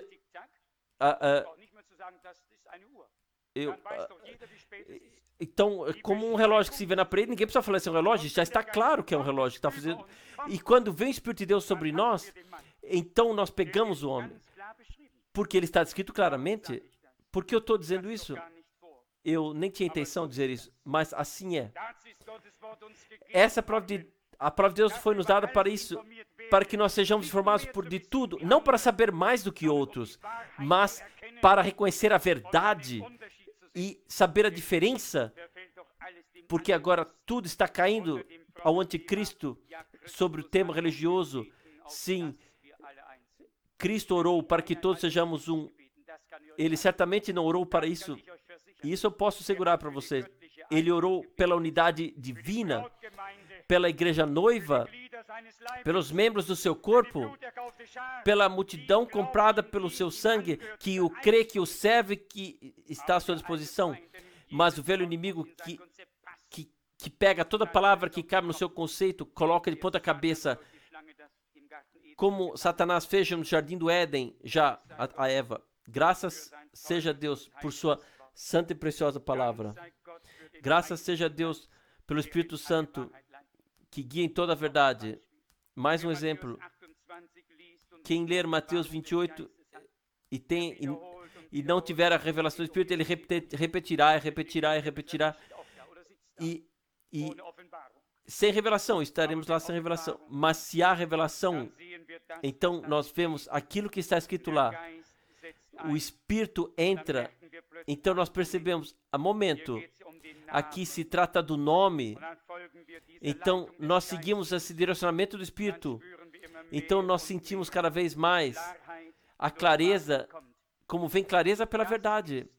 Então, como um relógio que se vê na parede, ninguém precisa falar se é um relógio, já está claro que é um relógio que está fazendo. E quando vem o Espírito de Deus sobre nós, então nós pegamos o homem, porque ele está descrito claramente. Por que eu estou dizendo isso? Eu nem tinha intenção de dizer isso, mas assim é. A palavra de Deus foi nos dada para isso, para que nós sejamos informados de tudo, não para saber mais do que outros, mas para reconhecer a verdade e saber a diferença, porque agora tudo está caindo ao anticristo sobre o tema religioso. Sim, Cristo orou para que todos sejamos um. Ele certamente não orou para isso. E isso eu posso assegurar para vocês. Ele orou pela unidade divina, pela igreja noiva, pelos membros do seu corpo, pela multidão comprada pelo seu sangue, que o crê, que o serve, que está à sua disposição. Mas o velho inimigo que pega toda palavra que cabe no seu conceito, coloca de ponta cabeça, como Satanás fez no jardim do Éden, já a Eva. Graças seja a Deus por sua santa e preciosa palavra. Graças seja a Deus pelo Espírito Santo que guia em toda a verdade. Mais um exemplo. Quem ler Mateus 28 e não tiver a revelação do Espírito, ele repetirá. E sem revelação, estaremos lá sem revelação. Mas se há revelação, então nós vemos aquilo que está escrito lá. O Espírito entra, então nós percebemos, a momento, aqui se trata do nome, então nós seguimos esse direcionamento do Espírito, então nós sentimos cada vez mais a clareza, como vem clareza pela verdade.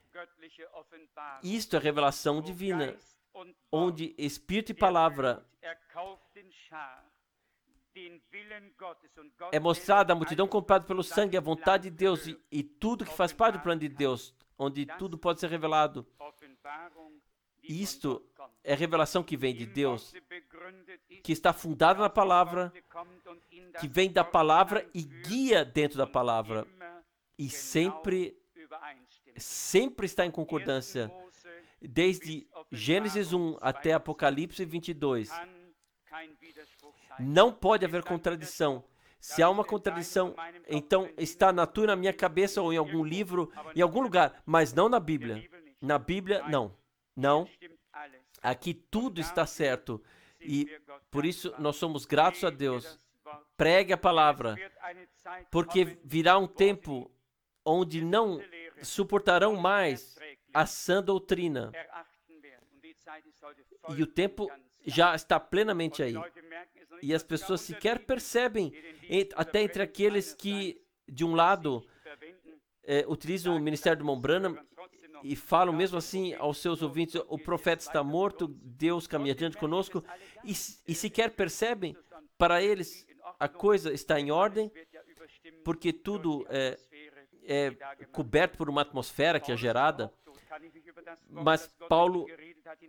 Isto é revelação divina, onde Espírito e Palavra é mostrada a multidão comprada pelo sangue, a vontade de Deus e tudo que faz parte do plano de Deus, onde tudo pode ser revelado. Isto é revelação que vem de Deus, que está fundada na palavra, que vem da palavra e guia dentro da palavra. E sempre está em concordância. Desde Gênesis 1 até Apocalipse 22. Não pode haver contradição. Se há uma contradição, então está na tua, na minha cabeça, ou em algum livro, em algum lugar, mas não na Bíblia. Na Bíblia, não. Não. Aqui tudo está certo. E por isso nós somos gratos a Deus. Pregue a palavra, porque virá um tempo onde não suportarão mais a sã doutrina. E o tempo já está plenamente aí. E as pessoas sequer percebem, até entre aqueles que, de um lado, utilizam o ministério do Irmão Branham e falam mesmo assim aos seus ouvintes, o profeta está morto, Deus caminha adiante conosco, e sequer percebem, para eles a coisa está em ordem, porque tudo é coberto por uma atmosfera que é gerada. Mas Paulo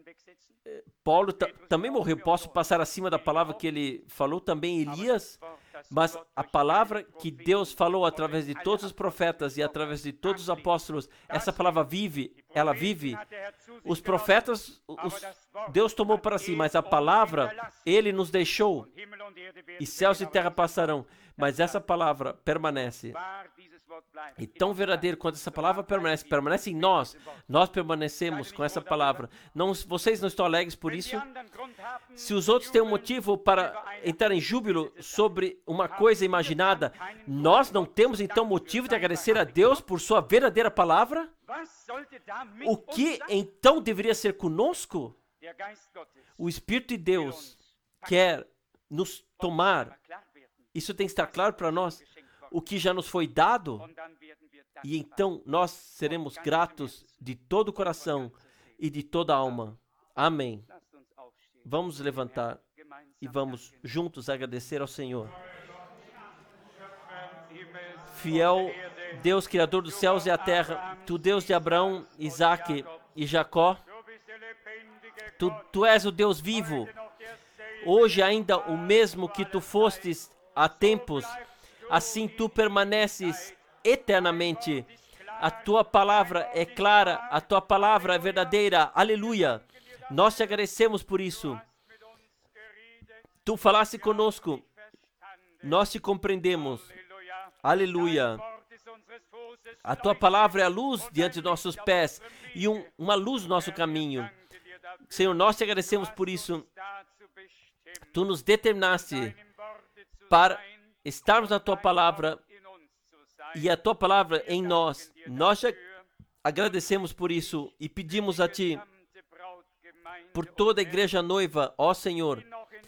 também morreu. Posso passar acima da palavra que ele falou? Também Elias Mas a palavra que Deus falou através de todos os profetas e através de todos os apóstolos, essa palavra vive, ela vive. Os profetas, Deus tomou para si, mas a palavra, Ele nos deixou. E céus e terra passarão, mas essa palavra permanece. E tão verdadeiro quanto essa palavra permanece em nós. Nós permanecemos com essa palavra. Vocês não estão alegres por isso? Se os outros têm um motivo para entrar em júbilo sobre uma coisa imaginada, nós não temos então motivo de agradecer a Deus por sua verdadeira palavra? O que então deveria ser conosco? O Espírito de Deus quer nos tomar. Isso tem que estar claro para nós. O que já nos foi dado, e então nós seremos gratos de todo o coração e de toda a alma. Amém. Vamos levantar e vamos juntos agradecer ao Senhor. Fiel Deus, Criador dos céus e a terra, Tu Deus de Abraão, Isaque e Jacó, Tu és o Deus vivo, hoje ainda o mesmo que Tu fostes há tempos. Assim Tu permaneces eternamente. A Tua palavra é clara, a Tua palavra é verdadeira. Aleluia. Nós te agradecemos por isso. Tu falaste conosco. Nós te compreendemos. Aleluia. A Tua palavra é a luz diante de nossos pés e uma luz no nosso caminho. Senhor, nós te agradecemos por isso. Tu nos determinaste para estarmos na Tua palavra e a Tua palavra em nós. Nós já agradecemos por isso e pedimos a Ti, por toda a igreja noiva, ó Senhor,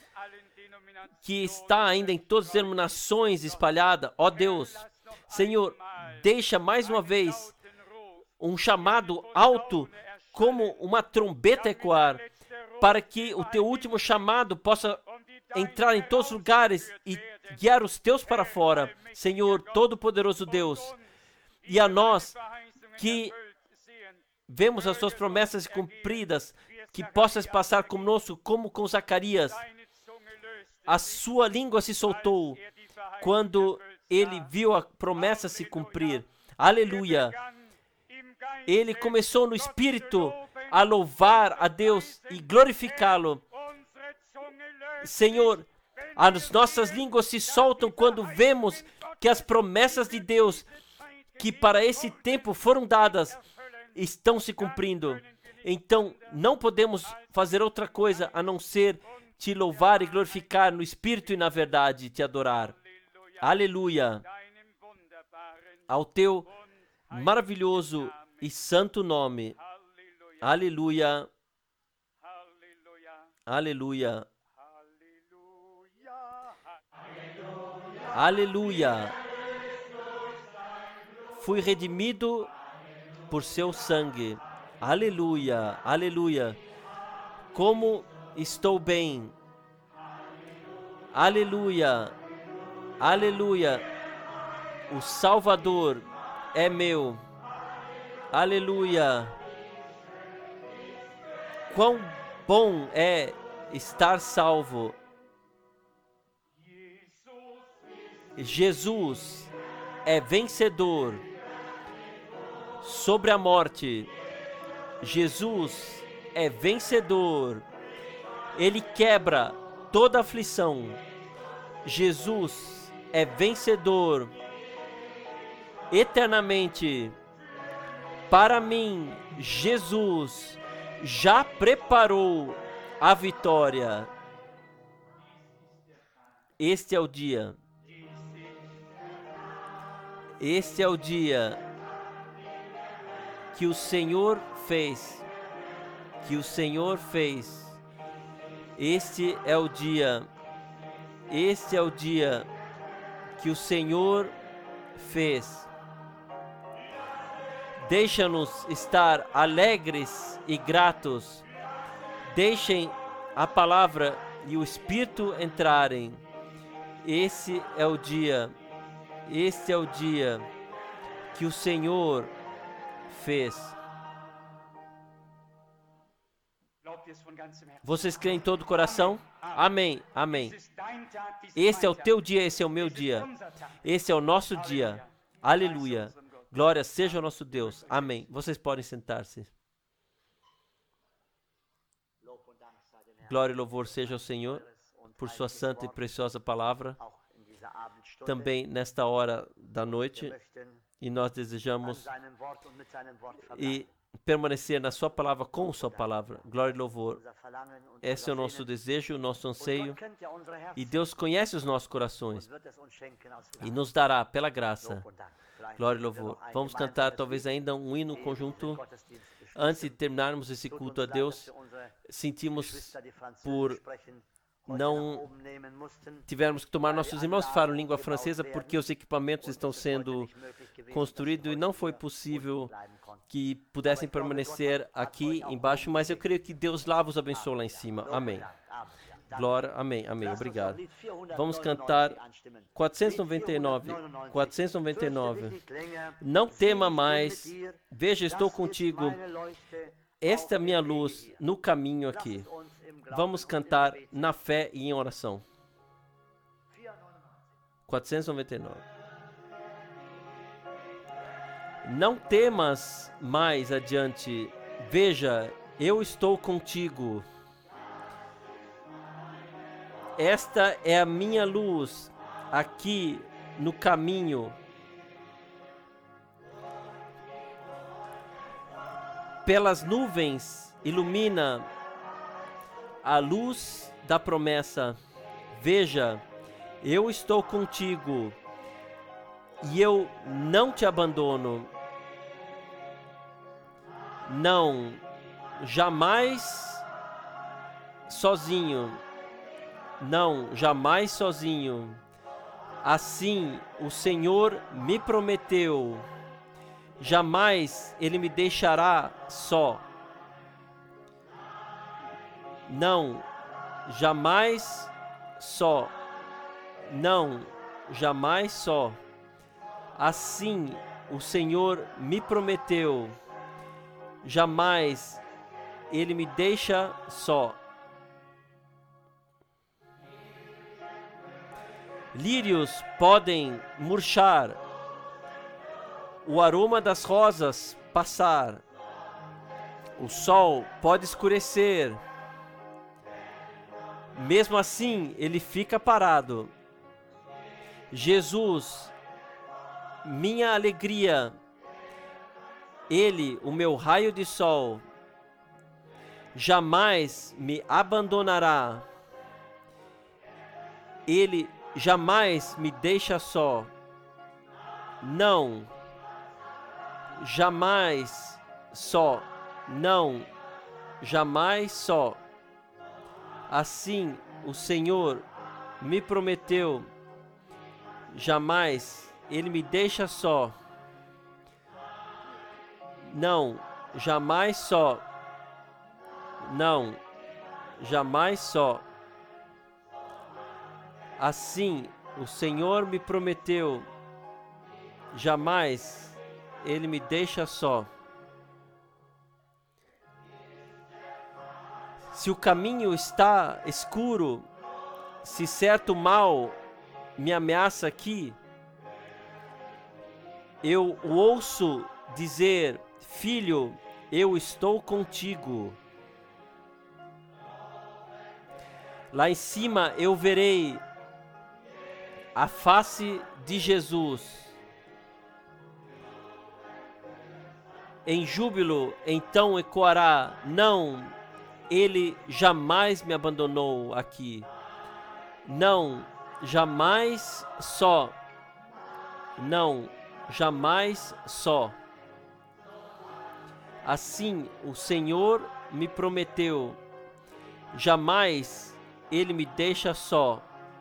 que está ainda em todas as denominações espalhada, ó Deus. Senhor, deixa mais uma vez um chamado alto, como uma trombeta ecoar, para que o Teu último chamado possa entrar em todos os lugares e guiar os Teus para fora. Senhor, Todo-Poderoso Deus, e a nós que vemos as Tuas promessas cumpridas, que possas passar conosco como com Zacarias. A sua língua se soltou quando ele viu a promessa se cumprir. Aleluia. Ele começou no Espírito a louvar a Deus e glorificá-lo. Senhor, as nossas línguas se soltam quando vemos que as promessas de Deus, que para esse tempo foram dadas, estão se cumprindo. Então, não podemos fazer outra coisa a não ser Te louvar e glorificar no Espírito e na verdade, Te adorar. Aleluia. Ao Teu maravilhoso e santo nome. Aleluia. Aleluia. Aleluia. Fui redimido por Seu sangue. Aleluia. Aleluia. Como estou bem. Aleluia. Aleluia. O Salvador é meu. Aleluia. Quão bom é estar salvo. Jesus é vencedor sobre a morte. Jesus é vencedor. Ele quebra toda aflição. Jesus é vencedor eternamente. Para mim, Jesus já preparou a vitória. Este é o dia. Este é o dia que o Senhor fez. Que o Senhor fez. Este é o dia. Este é o dia que o Senhor fez. Deixa-nos estar alegres e gratos. Deixem a palavra e o Espírito entrarem. Esse é o dia. Este é o dia que o Senhor fez. Vocês creem em todo o coração? Amém, amém. Esse é o teu dia, esse é o meu dia. Esse é o nosso dia. Aleluia. Glória seja ao nosso Deus. Amém. Vocês podem sentar-se. Glória e louvor seja ao Senhor por sua santa e preciosa palavra. Também nesta hora da noite. E nós desejamos permanecer na sua palavra com sua palavra. Glória e louvor. Esse é o nosso desejo, o nosso anseio. E Deus conhece os nossos corações e nos dará pela graça. Glória e louvor. Vamos cantar talvez ainda um hino conjunto. Antes de terminarmos esse culto a Deus, sentimos por não tivermos que tomar nossos irmãos que falam língua francesa porque os equipamentos estão sendo construídos e não foi possível que pudessem permanecer aqui embaixo, mas eu creio que Deus lá vos abençoe lá em cima. Amém. Glória, amém, amém, obrigado. Vamos cantar 499. Não tema mais, veja, estou contigo. Esta é a minha luz no caminho aqui. Vamos cantar na fé e em oração. 499. Não temas mais adiante, veja, eu estou contigo. Esta é a minha luz aqui no caminho. Pelas nuvens ilumina a luz da promessa. Veja, eu estou contigo e eu não te abandono. Não, jamais sozinho. Não, jamais sozinho. Assim o Senhor me prometeu. Jamais Ele me deixará só. Não, jamais só. Não, jamais só. Assim o Senhor me prometeu. Jamais Ele me deixa só. Lírios podem murchar, o aroma das rosas passar, o sol pode escurecer, mesmo assim ele fica parado. Jesus, minha alegria, Ele, o meu raio de sol, jamais me abandonará. Ele jamais me deixa só. Não, jamais só. Não, jamais só. Assim o Senhor me prometeu. Jamais Ele me deixa só. Não, jamais só. Não, jamais só. Assim o Senhor me prometeu. Jamais Ele me deixa só. Se o caminho está escuro, se certo mal me ameaça aqui, eu o ouço dizer: Filho, eu estou contigo. Lá em cima eu verei a face de Jesus. Em júbilo então ecoará: não, Ele jamais me abandonou aqui. Não, jamais só. Não, jamais só. Assim o Senhor me prometeu. Jamais Ele me deixa só.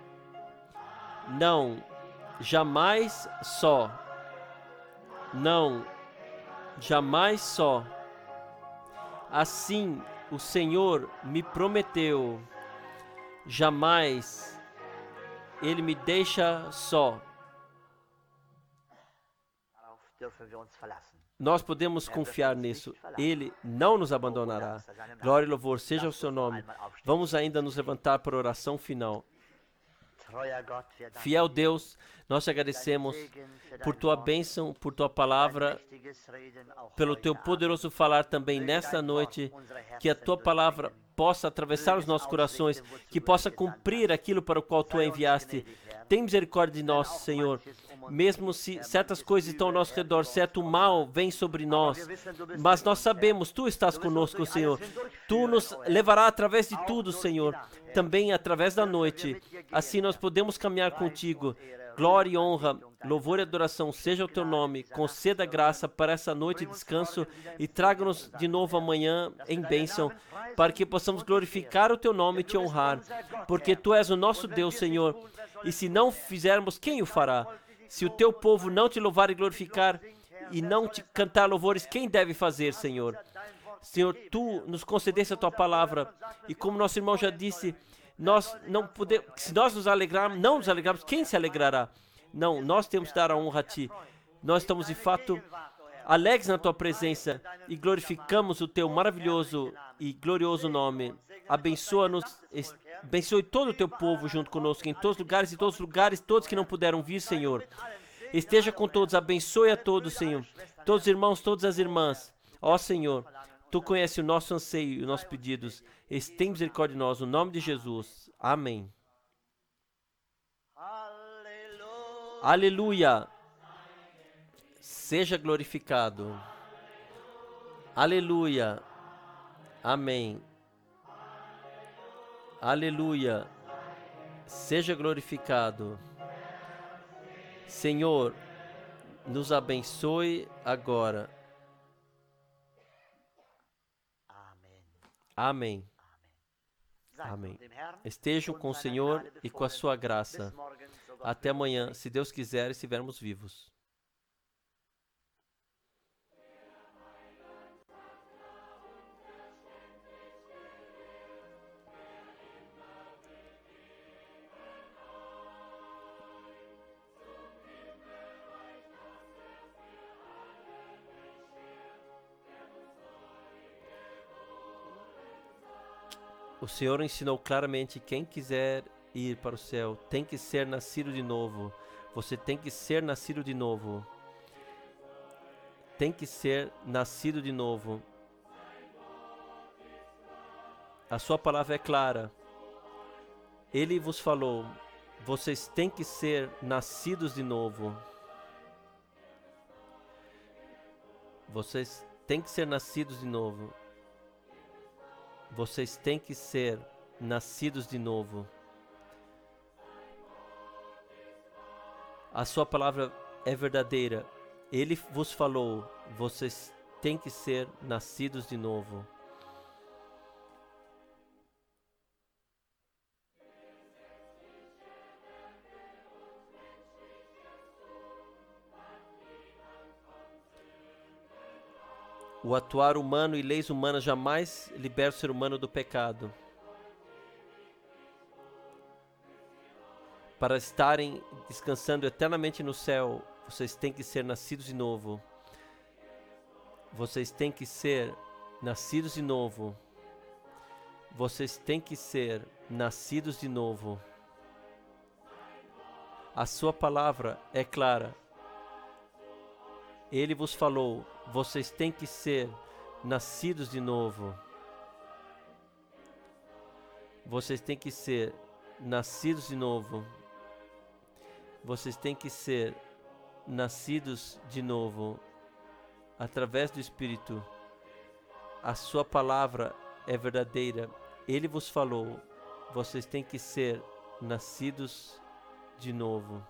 Não, jamais só. Não, jamais só. Assim o Senhor me prometeu. Jamais Ele me deixa só. Nós podemos confiar nisso. Ele não nos abandonará. Glória e louvor seja o seu nome. Vamos ainda nos levantar para a oração final. Fiel Deus, nós te agradecemos por tua bênção, por tua palavra, pelo teu poderoso falar também nesta noite, que a tua palavra possa atravessar os nossos corações, que possa cumprir aquilo para o qual tu a enviaste. Tem misericórdia de nós, Senhor. Mesmo se certas coisas estão ao nosso redor, certo mal vem sobre nós, mas nós sabemos, tu estás conosco, Senhor. Tu nos levará através de tudo, Senhor, também através da noite. Assim nós podemos caminhar contigo. Glória e honra, louvor e adoração seja o teu nome. Conceda graça para essa noite de descanso e traga-nos de novo amanhã em bênção, para que possamos glorificar o teu nome e te honrar, porque tu és o nosso Deus, Senhor. E se não fizermos, quem o fará? Se o teu povo não te louvar e glorificar e não te cantar louvores, quem deve fazer, Senhor? Senhor, tu nos concedeste a tua palavra, e como nosso irmão já disse, nós não podemos, se nós nos alegrarmos, não nos alegrarmos, quem se alegrará? Não, nós temos que dar a honra a ti. Nós estamos de fato alegres na tua presença e glorificamos o teu maravilhoso e glorioso nome. Abençoa-nos, abençoe todo o teu povo junto conosco, em todos os lugares, todos que não puderam vir, Senhor. Esteja com todos, abençoe a todos, Senhor. Todos os irmãos, todas as irmãs. Ó Senhor, tu conheces o nosso anseio e os nossos pedidos. Tem misericórdia de nós, no nome de Jesus. Amém. Aleluia. Seja glorificado. Aleluia. Amém. Aleluia. Seja glorificado. Senhor, nos abençoe agora. Amém. Amém. Estejam com o Senhor e com a sua graça. Até amanhã, se Deus quiser e estivermos vivos. O Senhor ensinou claramente: quem quiser ir para o céu tem que ser nascido de novo. Você tem que ser nascido de novo. Tem que ser nascido de novo. A sua palavra é clara. Ele vos falou: vocês têm que ser nascidos de novo. Vocês têm que ser nascidos de novo. Vocês têm que ser nascidos de novo. A sua palavra é verdadeira. Ele vos falou, vocês têm que ser nascidos de novo. O atuar humano e leis humanas jamais liberam o ser humano do pecado. Para estarem descansando eternamente no céu, vocês têm que ser nascidos de novo. Vocês têm que ser nascidos de novo. Vocês têm que ser nascidos de novo. A sua palavra é clara. Ele vos falou, vocês têm que ser nascidos de novo. Vocês têm que ser nascidos de novo. Vocês têm que ser nascidos de novo através do Espírito. A sua palavra é verdadeira. Ele vos falou, vocês têm que ser nascidos de novo.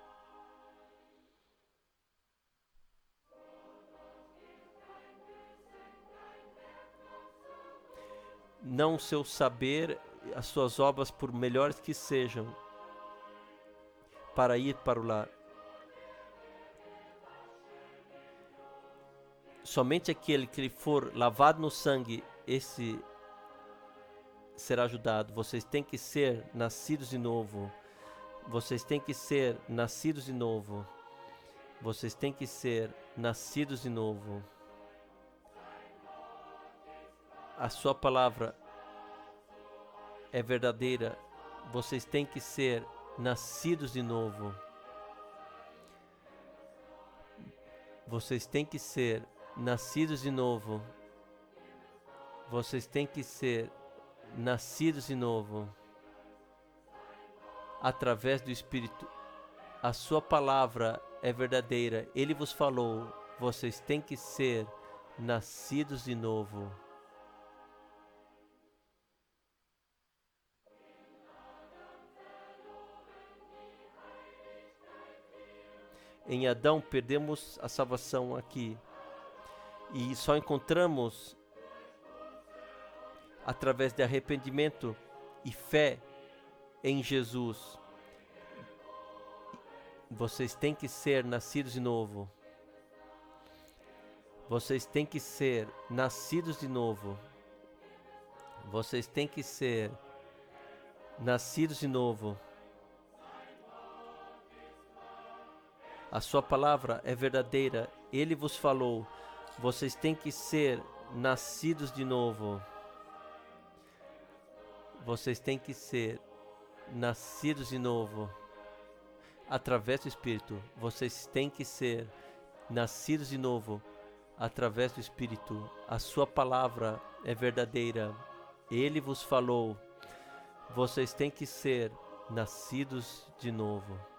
Não o seu saber, as suas obras, por melhores que sejam, para ir para o lar. Somente aquele que for lavado no sangue, esse será ajudado. Vocês têm que ser nascidos de novo. Vocês têm que ser nascidos de novo. Vocês têm que ser nascidos de novo. A sua palavra é verdadeira. Vocês têm que ser nascidos de novo. Vocês têm que ser nascidos de novo. Vocês têm que ser nascidos de novo. Através do Espírito. A sua palavra é verdadeira. Ele vos falou. Vocês têm que ser nascidos de novo. Em Adão perdemos a salvação aqui. E só encontramos através de arrependimento e fé em Jesus. Vocês têm que ser nascidos de novo. Vocês têm que ser nascidos de novo. Vocês têm que ser nascidos de novo. A sua palavra é verdadeira. Ele vos falou. Vocês têm que ser nascidos de novo. Vocês têm que ser nascidos de novo. Através do Espírito. Vocês têm que ser nascidos de novo. Através do Espírito. A sua palavra é verdadeira. Ele vos falou. Vocês têm que ser nascidos de novo.